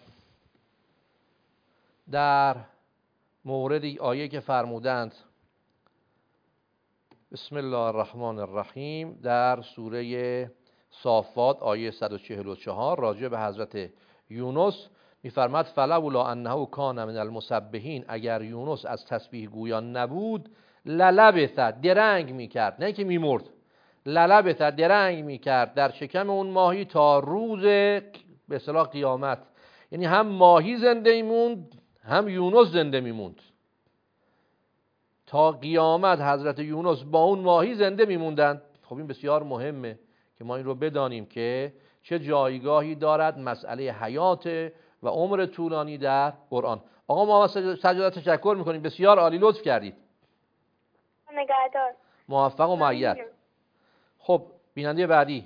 در مورد آیه که فرمودند. بسم الله الرحمن الرحیم در سوره صافات آیه صد و چهل و چهار راجع به حضرت یونس میفرماد فلولا انه کان من المسبحین، اگر یونس از تسبیح گویان نبود للبث، درنگ میکرد، نه که میمرد، للبت درنگ میکرد در شکم اون ماهی تا روز به اصطلاح قیامت. یعنی هم ماهی زنده میموند هم یونس زنده میموند. تا قیامت حضرت یونس با اون ماهی زنده میموندند. خب این بسیار مهمه که ما این رو بدانیم که چه جایگاهی دارد مسئله حیات و عمر طولانی در قرآن. آقا ما سجاده تشکر میکنیم، بسیار عالی، لطف کردید. نگهدار. موفق و مؤید. خب بیننده بعدی.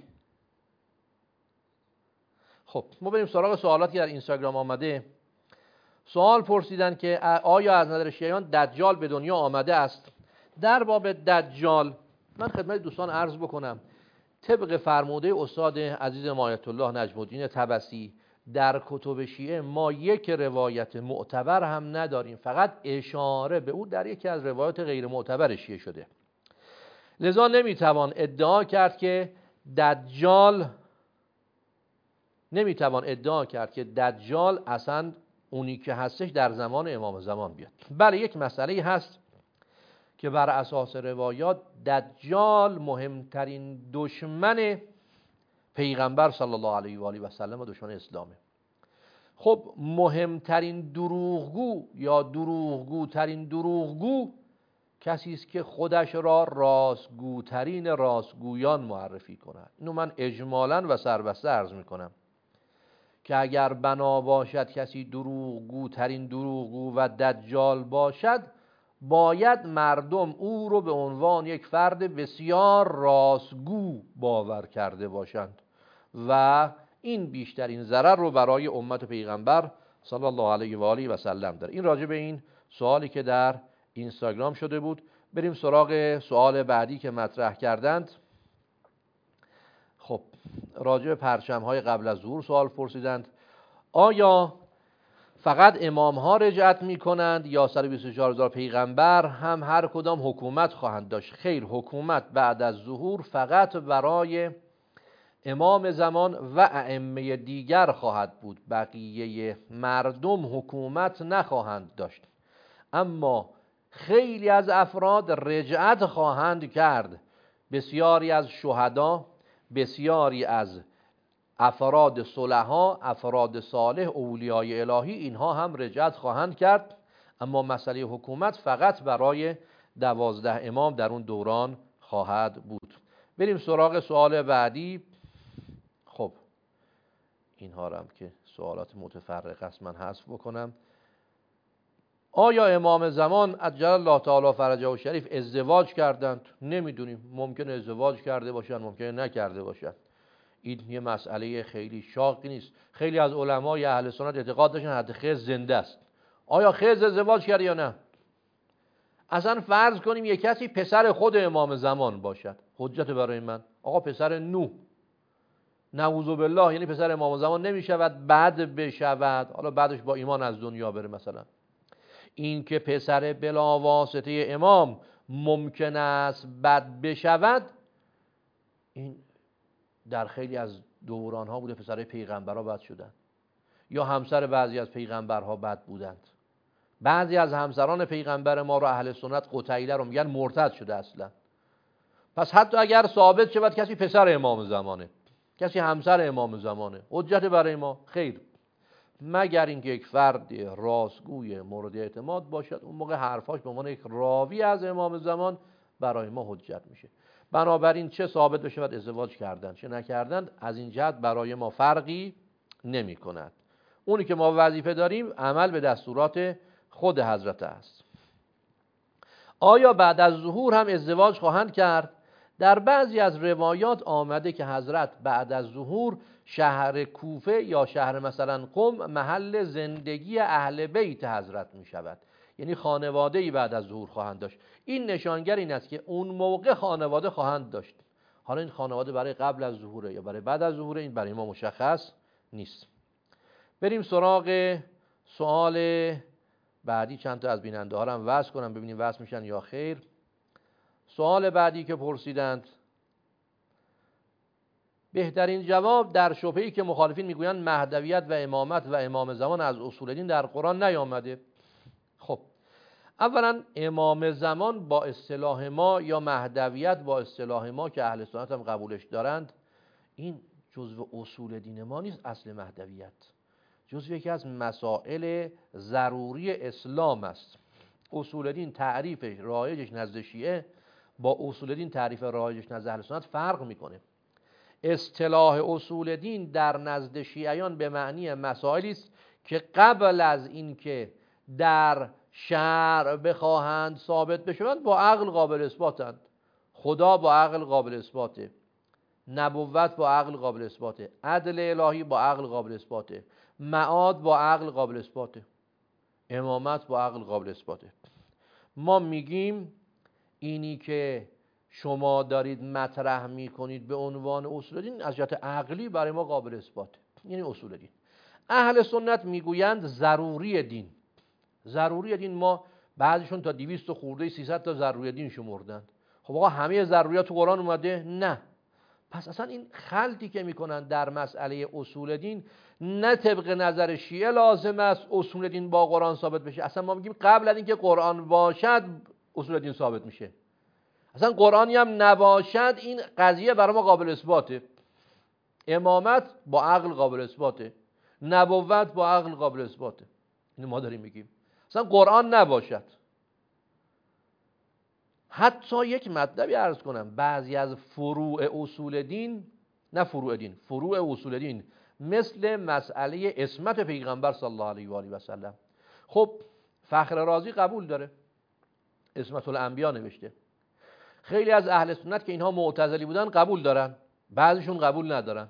خب ما بریم سراغ سوالاتی که در اینستاگرام آمده. سوال پرسیدن که آیا از نظر شیعیان دجال به دنیا آمده است؟ در باب دجال من خدمت دوستان عرض بکنم طبق فرموده استاد عزیز آیت الله نجم الدین طبسی در کتب شیعه ما یک روایت معتبر هم نداریم، فقط اشاره به او در یکی از روایات غیر معتبر شیعه شده. لذا نمیتوان ادعا کرد که دجال نمیتوان ادعا کرد که دجال اصلا اونی که هستش در زمان امام زمان بیاد. بله یک مسئله هست که بر اساس روایات دجال مهمترین دشمن پیغمبر صلی الله علیه و آله و سلم و دشمن اسلامه. خب مهمترین دروغگو یا دروغگوترین دروغگو کسی است که خودش را راستگوترین راستگویان معرفی کند. اینو من اجمالاً و سربسته عرض میکنم که اگر بنا باشد کسی دروغگوترین دروغگو و دجال باشد، باید مردم او رو به عنوان یک فرد بسیار راستگو باور کرده باشند و این بیشترین ضرر رو برای امت پیغمبر صلی الله علیه و آله و سلم داره. این راجع به این سوالی که در اینستاگرام شده بود. بریم سراغ سوال بعدی که مطرح کردند. خب راجع به پرچم‌های قبل از ظهور سوال پرسیدند. آیا فقط امام ها رجعت می کنند یا صد و بیست و چهار هزار پیغمبر هم هر کدام حکومت خواهند داشت؟ خیر، حکومت بعد از ظهور فقط برای امام زمان و ائمه دیگر خواهد بود. بقیه مردم حکومت نخواهند داشت. اما خیلی از افراد رجعت خواهند کرد. بسیاری از شهدا، بسیاری از افراد صلحا، افراد صالح، اولیای الهی، اینها هم رجعت خواهند کرد. اما مسئله حکومت فقط برای دوازده امام در اون دوران خواهد بود. بریم سراغ سوال بعدی. خب اینها رو هم که سوالات متفرق است من حذف بکنم. آیا امام زمان عجل الله تعالی فرجه و شریف ازدواج کردند؟ نمیدونیم، ممکن ازدواج کرده باشند، ممکن نکرده باشند. این یه مسئله خیلی شاقی نیست. خیلی از علمای اهل سنت اعتقاد داشتن حضرت خضر زنده است. آیا خضر ازدواج کرد یا نه؟ اصلا فرض کنیم یک کسی پسر خود امام زمان باشد، حجت برای من. آقا پسر نوح، نعوذ بالله، یعنی پسر امام زمان نمیشود بعد بشود، حالا بعدش با ایمان از دنیا بره مثلا. این که پسر بلا واسطه امام ممکن است بد بشود، این در خیلی از دوران ها بوده پسرای پیغمبرها بد شدن یا همسر بعضی از پیغمبرها بد بودند. بعضی از همسران پیغمبر ما رو اهل سنت قتیله رو میگن مرتد شده اصلا. پس حتی اگر ثابت شود کسی پسر امام زمانه، کسی همسر امام زمانه، حجت برای ما خیر، مگر اینکه یک فرد راستگوی مورد اعتماد باشد، اون موقع حرفاش به عنوان یک راوی از امام زمان برای ما حجت میشه. بنابراین چه ثابت بشود ازدواج کردند چه نکردند، از این جهت برای ما فرقی نمی کند. اونی که ما وظیفه داریم عمل به دستورات خود حضرت است. آیا بعد از ظهور هم ازدواج خواهند کرد؟ در بعضی از روایات آمده که حضرت بعد از ظهور شهر کوفه یا شهر مثلا قم محل زندگی اهل بیت حضرت می شود، یعنی خانواده‌ای بعد از ظهور خواهند داشت. این نشانگر این است که اون موقع خانواده خواهند داشت. حالا این خانواده برای قبل از ظهوره یا برای بعد از ظهوره، این برای ما مشخص نیست. بریم سراغ سوال بعدی. چند تا از بیننده ها رو هم وصل کنم ببینیم وصل میشن یا خیر. سوال بعدی که پرسیدند: بهترین جواب در شبهه‌ای که مخالفین میگویند مهدویت و امامت و امام زمان از اصول دین در قرآن نیامده. خب اولا امام زمان با اصطلاح ما یا مهدویت با اصطلاح ما که اهل سنت هم قبولش دارند، این جزو اصول دین ما نیست. اصل مهدویت جزو یکی از مسائل ضروری اسلام است. اصول دین تعریف رایجش نزد شیعه با اصول دین تعریف رایجش نزد اهل سنت فرق میکنه. اصطلاح اصول دین در نزد شیعیان به معنی مسائلی است که قبل از اینکه در شرع بخواهند ثابت بشوند با عقل قابل اثباتند. خدا با عقل قابل اثباته، نبوت با عقل قابل اثباته، عدل الهی با عقل قابل اثباته، معاد با عقل قابل اثباته، امامت با عقل قابل اثباته. ما میگیم اینی که شما دارید مطرح میکنید به عنوان اصول دین از جهت عقلی برای ما قابل اثباته، یعنی اصول دین. اهل سنت میگویند ضروری دین. ضروری دین ما بعضیشون تا دویست خورده سیصد تا ضروری دین شمردن. خب آقا همه ضروریات تو قرآن اومده؟ نه. پس اصلا این خلطی که میکنن در مسئله اصول دین نه طبق نظر شیعه لازم است اصول دین با قرآن ثابت بشه. اصلا ما میگیم قبل از اینکه قرآن باشد اصول دین ثابت میشه. اصلا قرآنی هم نباشد این قضیه برای ما قابل اثباته. امامت با عقل قابل اثباته، نبوت با عقل قابل اثباته. اینو ما داریم میگیم. اصلا قرآن نباشد. حتی یک مطلبی عرض کنم، بعضی از فروع اصول دین، نه فروع دین، فروع اصول دین مثل مسئله عصمت پیغمبر صلی الله علیه و آله و سلم. خب فخر رازی قبول داره، عصمت الانبیا نوشته. خیلی از اهل سنت که اینها معتزلی بودن قبول دارن، بعضیشون قبول ندارن.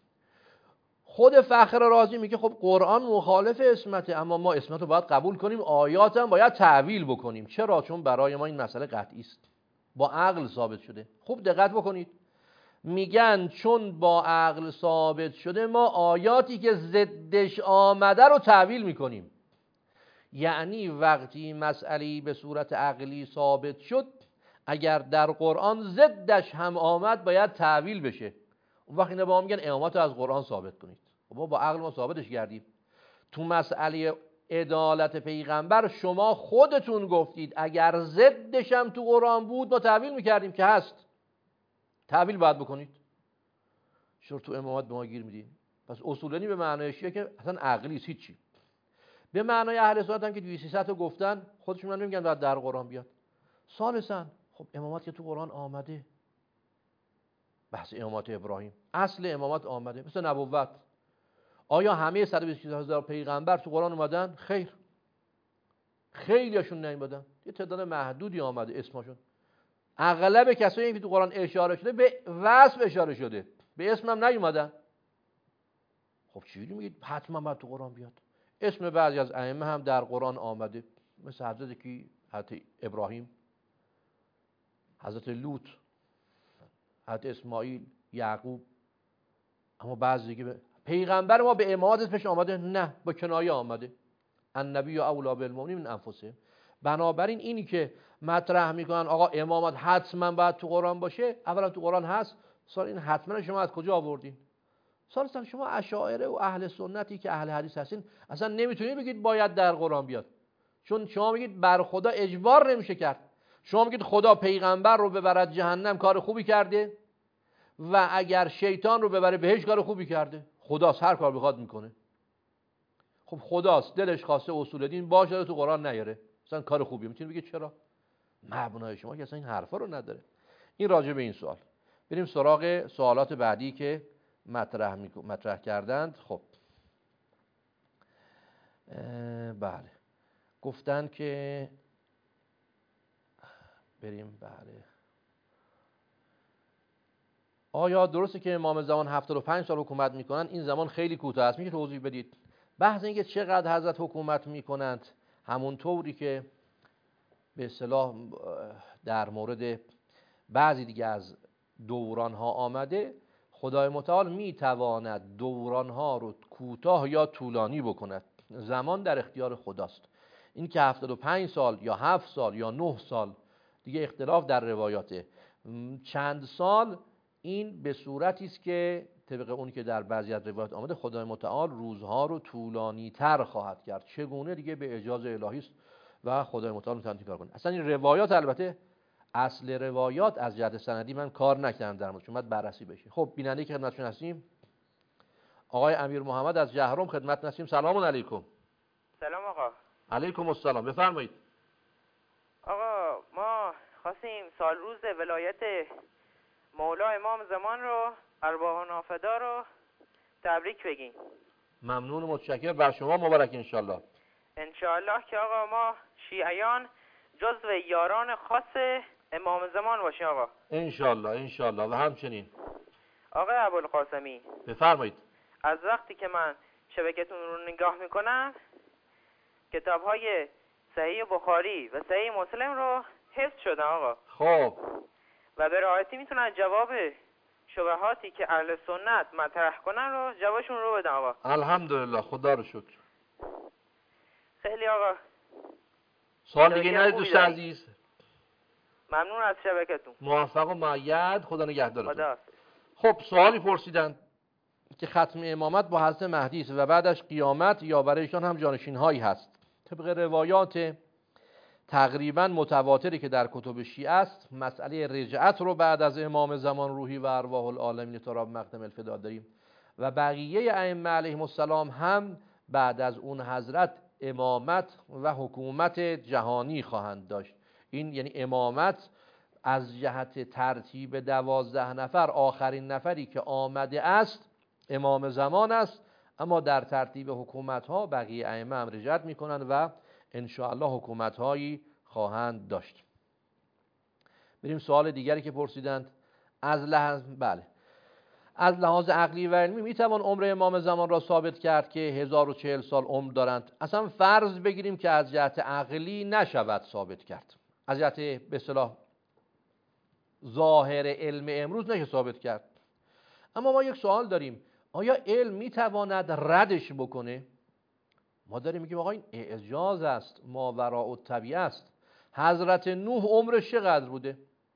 خود فخر رازی میگه خب قرآن مخالف عصمته، اما ما عصمت رو باید قبول کنیم، آیات هم باید تعویل بکنیم. چرا؟ چون برای ما این مسئله قطعی است، با عقل ثابت شده. خوب دقت بکنید، میگن چون با عقل ثابت شده ما آیاتی که ضدش آمده رو تعویل میکنیم. یعنی وقتی مسئله به صورت عقلی ثابت شد، اگر در قرآن ضدش هم آمد باید تعویل بشه. اون وقت اینا به ما میگن امامت رو از قرآن ثابت کنید. خب با عقل ما ثابتش کردیم. تو مسئله عدالت پیغمبر شما خودتون گفتید اگر ضدش هم تو قرآن بود ما تعویل میکردیم که هست. تعویل باید بکنید. چرا تو امامت به ما گیر میدین؟ پس اصولنی به معنای شیعه که اصلا عقلی است، هیچی. به معنای اهل سنت هم که دویست سیصد تا گفتن، خودشون نمیگن باید در قرآن بیاد. ثالثاً خب امامت که تو قرآن آمده، بحث امامت ابراهیم، اصل امامت آمده. مثل نبوت، آیا همه صد و بیست هزار پیغمبر تو قرآن اومدن؟ خیر، خیلیشون نیومدن، یه تعداد محدودی آمده اسمشون. اغلب کسایی که تو قرآن اشاره شده به وصف اشاره شده، به اسم هم نیومدن. خب چجوری میگید حتما باید تو قرآن بیاد؟ اسم بعضی از ائمه هم در قرآن آمده، مثل حضرت کی؟ حضرت ابراهیم، حضرت لوط، حضرت اسماعیل، یعقوب. اما بعضی دیگه پیغمبر ما به امامت اسمش آمده؟ نه، با کنایه آمده. النبی اولی بالمؤمنین من انفسهم. بنابراین اینی که مطرح میکنن آقا امامت حتما باید تو قرآن باشه، اولا تو قرآن هست، سال این حتما شما از کجا آوردین؟ ثالثا شما اشاعره و اهل سنتی که اهل حدیث هستین اصلا نمیتونید بگید باید در قرآن بیاد، چون شما میگید بر خدا اجبار نمیشه کرد. شما میگید خدا پیغمبر رو ببرد جهنم کار خوبی کرده و اگر شیطان رو ببره بهش کار خوبی کرده. خداست، هر کار بخواد میکنه. خب خداست، دلش خواسته اصول دین باشه تو قرآن نیاره، مثلا کار خوبی. میتونید بگید چرا؟ مبنای شما که اصلا این حرفا رو نداره. این راجع به این سوال. بریم سراغ سوالات بعدی که مطرح می... مطرح کردند. خب بله، گفتن که بریم بله آیا درسته که امام زمان هفتاد و پنج سال حکومت میکنن؟ این زمان خیلی کوتاه است، میشه توضیح بدید؟ بحث اینکه چقدر حضرت حکومت میکنند همونطوری که به اصطلاح در مورد بعضی دیگه از دوران ها آمده، خدای متعال میتواند دوران ها رو کوتاه یا طولانی بکند. زمان در اختیار خداست. این که هفتاد و پنج سال یا هفت سال یا نه سال دیگه اختلاف در روایاته. چند سال این به صورتی است که طبق اون که در بعضی از روایات آمده خدای متعال روزها رو طولانی تر خواهد کرد. چگونه؟ دیگه به اجازه الهی است. و خدای متعال میتونه کار کنه. اصلا این روایات، البته اصل روایات از جهت سندی من کار نکردم در موردش، اومد بررسی بشه. خب بیننده که خدمتتون هستیم آقای امیر محمد از جهرم خدمت هستیم. سلام علیکم. سلام آقا. علیکم السلام، بفرمایید. آقا ما خواستیم سال روز ولایت مولا امام زمان رو، ارواح نافدا رو تبریک بگیم. ممنون و متشکرم، بر شما مبارک انشالله. انشالله که آقا ما شیعیان جزو یاران خاص امام زمان باشیم آقا. انشالله انشالله. و همچنین آقا ابوالقاسمی بفرمایید. از وقتی که من شبکتون رو نگاه میکنم کتاب های صحیح بخاری و صحیح مسلم رو حفظ شدن آقا. خب و به راحتی میتونن جواب شبهاتی که اهل سنت مطرح کنن رو جوابشون رو بدن آقا. الحمدلله، خدا رو شکر. خیلی آقا. سوال دیگه ندید دوست عزیز؟ ممنون از شبکتون. موفق و مؤید، خدا نگهدارتون. خدا. خب سوالی پرسیدن که ختم امامت با حضرت مهدی است و بعدش قیامت یا برایشان هم جانشین هایی هست. طبق روایات تقریبا متواتری که در کتب شیعه است، مسئله رجعت رو بعد از امام زمان روحی و ارواح العالمین تراب مقدم الفدا داریم و بقیه ائمه علیهم السلام هم بعد از اون حضرت امامت و حکومت جهانی خواهند داشت. این یعنی امامت از جهت ترتیب دوازده نفر آخرین نفری که آمده است امام زمان است، اما در ترتیب حکومت ها بقیه ائمه هم رجعت میکنند و ان شاء الله حکومت هایی خواهند داشت. بریم سوال دیگری که پرسیدند. از لحاظ بله از لحاظ عقلی و علمی میتوان عمر امام زمان را ثابت کرد که هزار و چهل سال عمر دارند؟ اصلا فرض بگیریم که از جهت عقلی نشود ثابت کرد، از جهت به اصطلاح ظاهر علم امروز نشه ثابت کرد. اما ما یک سوال داریم، آیا علم میتواند ردش بکنه؟ ما داریم میگیم آقا این اعجاز است، ماوراء الطبیعه است. حضرت نوح عمرش چقدر بوده؟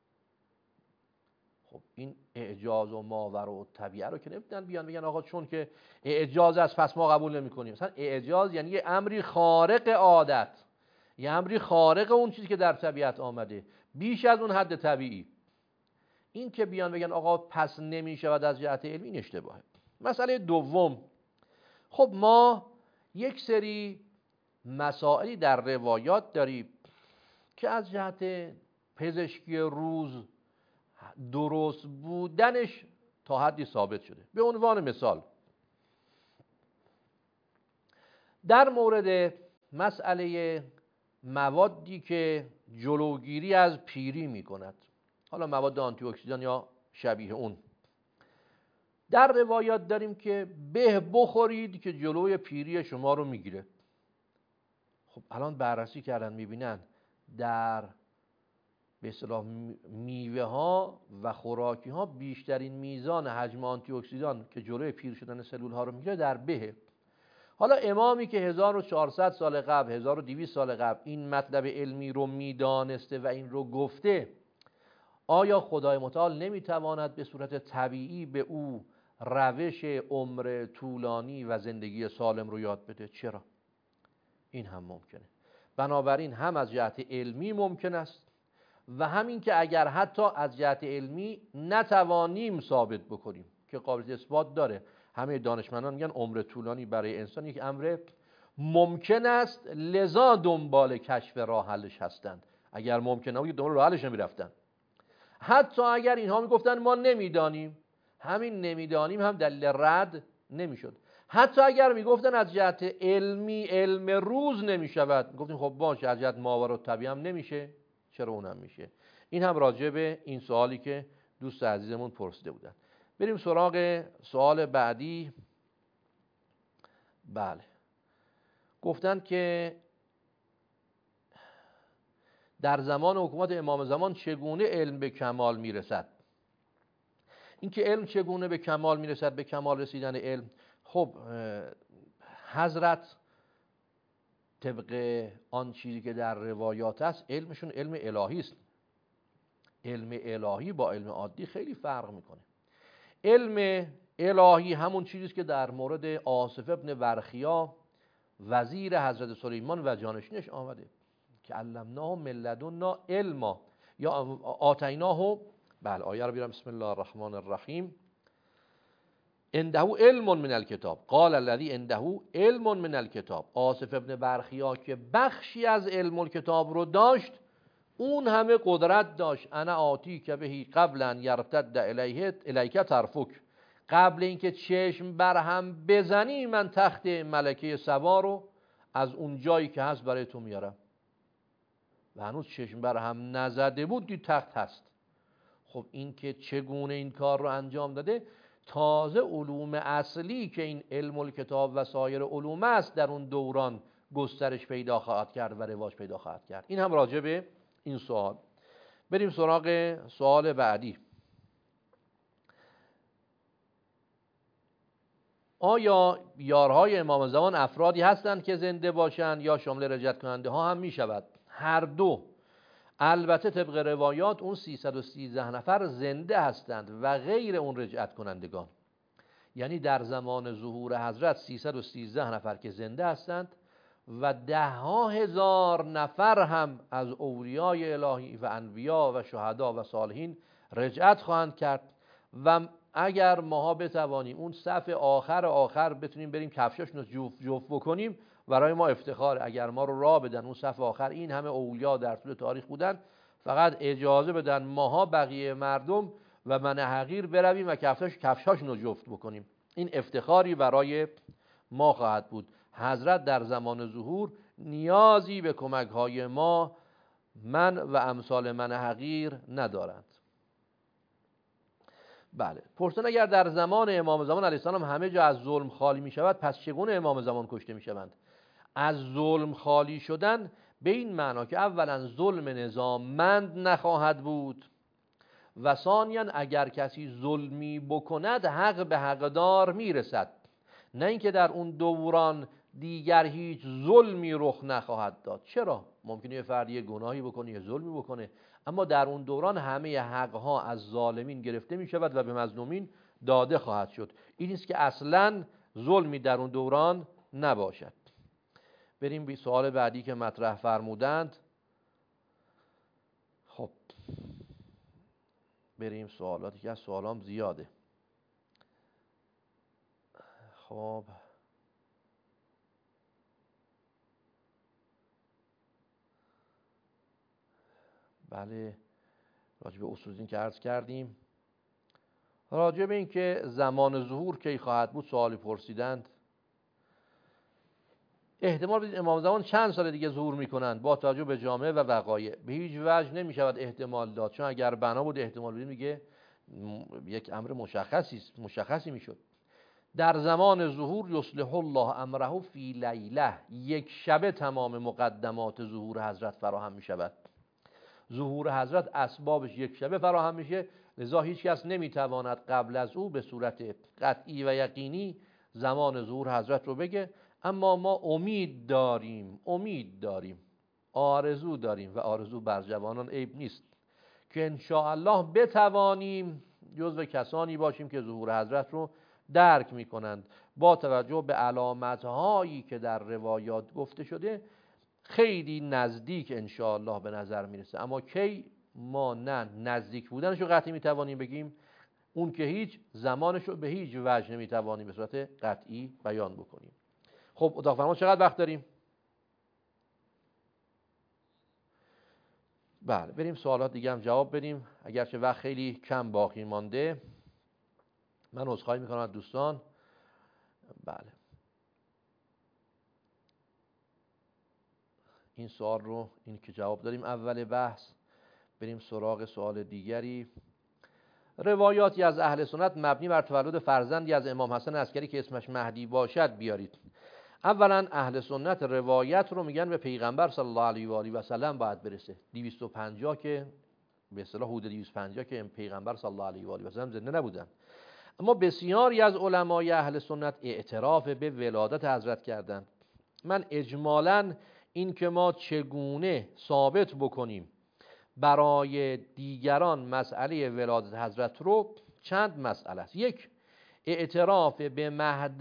خب این اعجاز و ماوراء الطبیعه رو که نمیتونن بیان بگن آقا چون که اعجاز است پس ما قبول نمیکنیم. مثلا اعجاز یعنی یه امری خارق عادت، یه امری خارق اون چیزی که در طبیعت آمده، بیش از اون حد طبیعی. این که بیان بگن آقا پس نمیشود از جهت علمی، این اشتباهه. مسئله دوم، خب ما یک سری مسائلی در روایات داریم که از جهت پزشکی روز درست بودنش تا حدی ثابت شده. به عنوان مثال در مورد مسئله موادی که جلوگیری از پیری می کند، حالا مواد آنتی اکسیدان یا شبیه اون، در روایات داریم که به بخورید که جلوی پیری شما رو میگیره. خب الان بررسی کردن میبینن در به اصطلاح میوه ها و خوراکی ها بیشترین میزان حجم آنتی اکسیدان که جلوی پیر شدن سلول ها رو میگیره در بهه. حالا امامی که هزار و چهارصد سال قبل، هزار و دویست سال قبل این مطلب علمی رو میدانسته و این رو گفته، آیا خدای متعال نمیتواند به صورت طبیعی به او روش عمر طولانی و زندگی سالم رو یاد بده؟ چرا؟ این هم ممکنه. بنابراین هم از جهت علمی ممکن است و همین که اگر حتی از جهت علمی نتوانیم ثابت بکنیم که قابلیت اثبات داره، همه دانشمندان میگن عمر طولانی برای انسان یک امر ممکن است، لذا دنبال کشف راه حلش هستند. اگر ممکن نبود دنبال راه حلش نمیرفتن. حتی اگر اینها میگفتن ما نمیدانیم، همین نمیدانیم هم دلیل رد نمیشد. حتی اگر میگفتن از جهت علمی علم روز نمیشود، میگفتیم خب باشه از جهت ماوراءالطبیعه هم نمیشه، چرا اونم میشه؟ این هم راجع به این سوالی که دوست عزیزمون پرسیده بودن. بریم سراغ سوال بعدی. بله گفتن که در زمان حکومت امام زمان چگونه علم به کمال میرسد؟ این که علم چگونه به کمال میرسد، به کمال رسیدن علم، خب حضرت طبق آن چیزی که در روایات است علمشون علم الهی است. علم الهی با علم عادی خیلی فرق میکنه. علم الهی همون چیزی است که در مورد آصف ابن ورخیا وزیر حضرت سلیمان و جانشینش آمده که علمناه من لدنا علما یا آتیناه. بله آیه رو بیارم. بسم الله الرحمن الرحیم. عنده علم من الکتاب قال الذی عنده علم من الکتاب. آصف ابن برخیا که بخشی از علم الکتاب رو داشت، اون همه قدرت داشت. انا آتی که بهی قبل ان یرتد الیه الیک طرفک. قبل اینکه چشم بر هم بزنی من تخت ملکه سبا رو از اون جایی که هست برای تو میارم. و هنوز چشم بر هم نزده بود دید تخت هست. خب این که چگونه این کار رو انجام داده، تازه علوم اصلی که این علم الکتاب و سایر علوم است در اون دوران گسترش پیدا خواهد کرد و رواج پیدا خواهد کرد. این هم راجع به این سوال. بریم سراغ سوال بعدی. آیا یارهای امام زمان افرادی هستند که زنده باشند یا شامل رجعت کننده ها هم می شود؟ هر دو. البته طبق روایات اون سیصد و سیزده نفر زنده هستند و غیر اون رجعت کنندگان. یعنی در زمان ظهور حضرت سیصد و سیزده نفر که زنده هستند و ده ها هزار نفر هم از اولیای الهی و انبیا و شهدا و صالحین رجعت خواهند کرد. و اگر ماها بتوانیم اون صف آخر آخر بتونیم بریم کفشاشون رو جفت جفت بکنیم، برای ما افتخار. اگر ما رو راه بدن اون صف آخر، این همه اولیا در طول تاریخ بودن، فقط اجازه بدن ماها بقیه مردم و من حقیر برویم و کفشاش کفشاشون رو جفت بکنیم، این افتخاری برای ما خواهد بود. حضرت در زمان ظهور نیازی به کمک های ما، من و امثال من حقیر ندارند. بله، پرسن اگر در زمان امام زمان علیه السلام همه جا از ظلم خالی می شود، پس چگونه امام زمان کشته می شوند؟ از ظلم خالی شدن به این معنا که اولا ظلم نظاممند نخواهد بود و ثانیاً اگر کسی ظلمی بکند حق به حقدار می رسد، نه اینکه در اون دوران دیگر هیچ ظلمی رخ نخواهد داد. چرا؟ ممکنه یه فردی یه گناهی بکنه، یه ظلمی بکنه، اما در اون دوران همه حقها از ظالمین گرفته می شود و به مظلومین داده خواهد شد. این است که اصلاً ظلمی در اون دوران نباشد. بریم به سوال بعدی که مطرح فرمودند. خب بریم سوالاتی که از سوالام زیاده. خب بله، راجع به اصول دین که عرض کردیم. راجع به این که زمان ظهور کی خواهد بود سوالی پرسیدند. احتمال بدید امام زمان چند سال دیگه ظهور میکنند با توجه به جامعه و وقایع. به هیچ وجه نمیشود احتمال داد، چون اگر بنا بود احتمال بدید میگه یک امر مشخصی مشخصی میشد. در زمان ظهور یصلح الله امره فی لیله، یک شبه تمام مقدمات ظهور حضرت فراهم میشود. ظهور حضرت اسبابش یک شبه فراهم میشه، لذا هیچ کس نمیتواند قبل از او به صورت قطعی و یقینی زمان ظهور حضرت رو بگه. اما ما امید داریم امید داریم آرزو داریم و آرزو بر جوانان عیب نیست که ان شاء الله بتوانیم جزو کسانی باشیم که ظهور حضرت رو درک میکنند. با توجه به علامت هایی که در روایات گفته شده خیلی نزدیک ان شاء الله به نظر میرسه. اما کی ما نه نزدیک بودنش رو قطعی میتوانیم بگیم، اون که هیچ زمانش رو به هیچ وجه نمیتوانیم به صورت قطعی بیان بکنیم. خب اتاق فرمان چقدر وقت داریم؟ بله، بریم سوالات دیگه هم جواب بدیم، اگرچه وقت خیلی کم باقی مانده. من عذرخواهی میکنم از دوستان. بله، این سوال رو این که جواب داریم اول بحث. بریم سراغ سوال دیگری. روایاتی از اهل سنت مبنی بر تولد فرزندی از امام حسن عسکری که اسمش مهدی باشد بیارید. اولا اهل سنت روایت رو میگن به پیغمبر صلی الله علیه و آله و سلم باید برسه. دویست و پنجاه که به اصطلاح حدود دویست و پنجاه که پیغمبر صلی الله علیه و آله و سلم زنده نبودن. اما بسیاری از علمای اهل سنت اعتراف به ولادت حضرت کردند. من اجمالاً این که ما چگونه ثابت بکنیم برای دیگران مسئله ولادت حضرت رو، چند مسئله است. یک، اعتراف به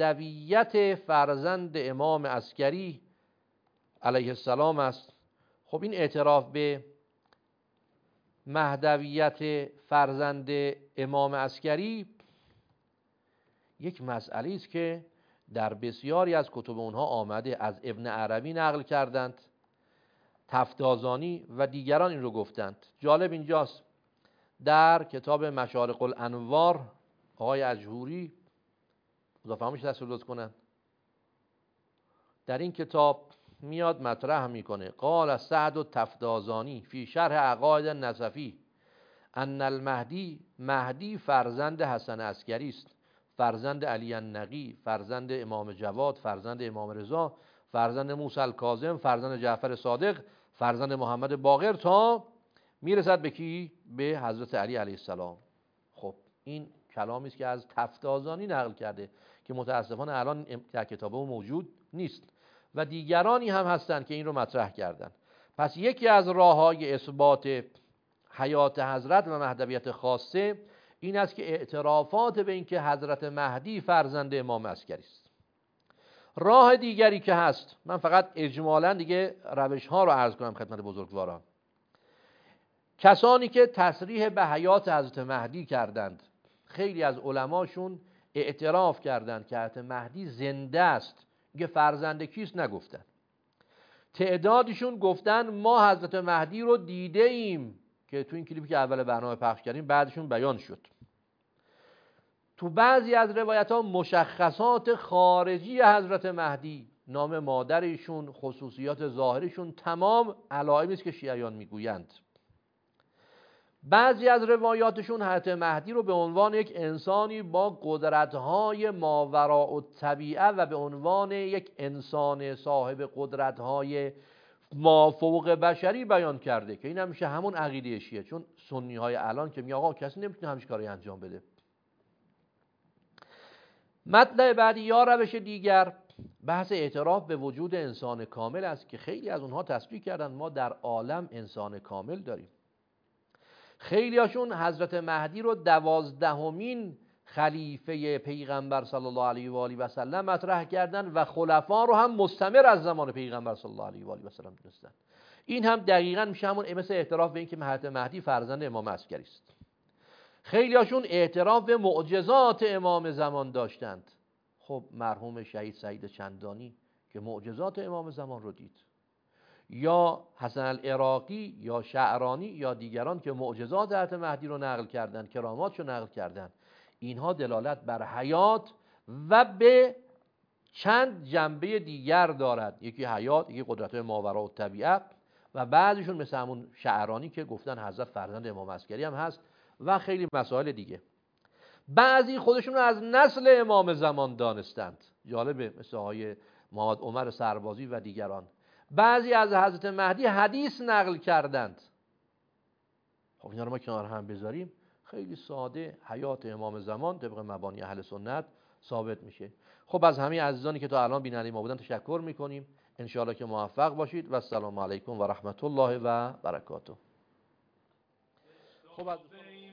مهدویت فرزند امام عسکری علیه السلام است. خب این اعتراف به مهدویت فرزند امام عسکری یک مسئله است که در بسیاری از کتب اونها آمده. از ابن عربی نقل کردند، تفتازانی و دیگران این رو گفتند. جالب اینجاست در کتاب مشارق الانوار آقای اجهوری، خدا فهمش دست رو لطف کنن، در این کتاب میاد مطرح میکنه قال سعد التفتازانی فی شرح عقاید النسفی ان المهدی، مهدی فرزند حسن عسکری است، فرزند علی النقی، فرزند امام جواد، فرزند امام رضا، فرزند موسی الکاظم، فرزند جعفر صادق، فرزند محمد باقر، تا میرسد به کی؟ به حضرت علی علیه السلام. خب این کلامی است که از تفتازانی نقل کرده که متاسفانه الان در کتابه موجود نیست و دیگرانی هم هستند که این رو مطرح کردن. پس یکی از راه‌های اثبات حیات حضرت و مهدویت خاصه این است که اعترافات به این که حضرت مهدی فرزند امام عسکری است. راه دیگری که هست، من فقط اجمالاً دیگه روش ها رو عرض کنم خدمت بزرگواران. کسانی که تصریح به حیات حضرت مهدی کردند، خیلی از علماشون اعتراف کردند که حضرت مهدی زنده است، که فرزند کیست نگفتن. تعدادشون گفتن ما حضرت مهدی رو دیده ایم، که تو این کلیپی که اول برنامه پخش کردیم بعدشون بیان شد. تو بعضی از روایت ها مشخصات خارجی حضرت مهدی، نام مادرشون، خصوصیات ظاهرشون، تمام علائمی است که شیعیان میگویند. بعضی از روایاتشون حضرت مهدی رو به عنوان یک انسانی با قدرت‌های ماوراء الطبیعه و به عنوان یک انسان صاحب قدرت‌های مافوق بشری بیان کرده، که این هم میشه همون عقیده شیعه. چون سنی های الان که میگه آقا کسی نمیتونه همچین کاری انجام بده. مطلب بعدی یا روش دیگر بحث اعتراف به وجود انسان کامل است که خیلی از اونها تصریح کردن ما در عالم انسان کامل داریم. خیلی هاشون حضرت مهدی رو دوازدهمین خلیفه پیغمبر صلی الله علیه و آله و سلم مطرح کردن و خلفا رو هم مستمر از زمان پیغمبر صلی الله علیه و آله و سلم دونستن. این هم دقیقاً میشه همون مثل اعتراف به این که حضرت مهدی فرزند امام عسکری است. خیلی هاشون اعتراف به معجزات امام زمان داشتند. خب مرحوم شهید سعید چندانی که معجزات امام زمان رو دید، یا حسن العراقی یا شعرانی یا دیگران که معجزات حضرت مهدی رو نقل کردند، کراماتش رو نقل کردند، اینها دلالت بر حیات و به چند جنبه دیگر دارد. یکی حیات، یکی قدرت ماوراء الطبیعه، و بعضیشون مثل همون شعرانی که گفتن حضرت فرزند امام عسکری هم هست و خیلی مسائل دیگه. بعضی خودشون رو از نسل امام زمان دانستند، جالبه، مثل آقای محمد عمر سربازی و دیگران. بعضی از حضرت مهدی حدیث نقل کردند. خب اینا رو ما کنار هم بذاریم، خیلی ساده حیات امام زمان طبق مبانی اهل سنت ثابت میشه. خب از همه عزیزانی که تا الان بیننده ما بودن تشکر میکنیم. ان شاء الله که موفق باشید و السلام علیکم و رحمت الله و برکاته. خب از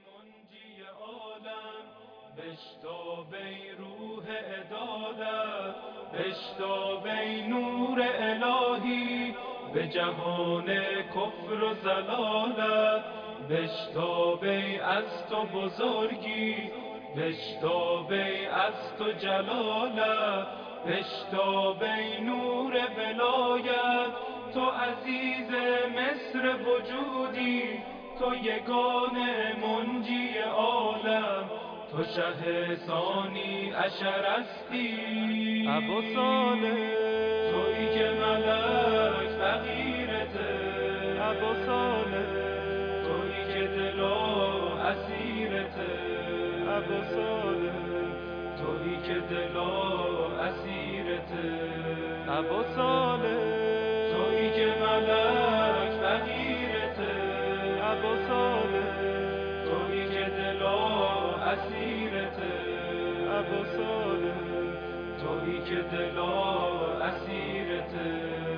بشتابی روح عدالت، بشتابی نور الهی به جهان کفر و ضلالت، بشتابی از تو بزرگی، بشتابی از تو جلالت، بشتابی نور ولایت، تو عزیز مصر وجودی، تو یگانه منجی عالم، تو شه ثانی عشر استی ابو صالح، تویی که ملک فقیرته ابو صالح، تویی که دلا اسیرته ابو صالح، تویی که دلا اسیرته ابو صالح، تویی که ملک فقیرته ابو صالح، تویی که دلا اسیرته ابو صالح، تویی که دلا اسیرته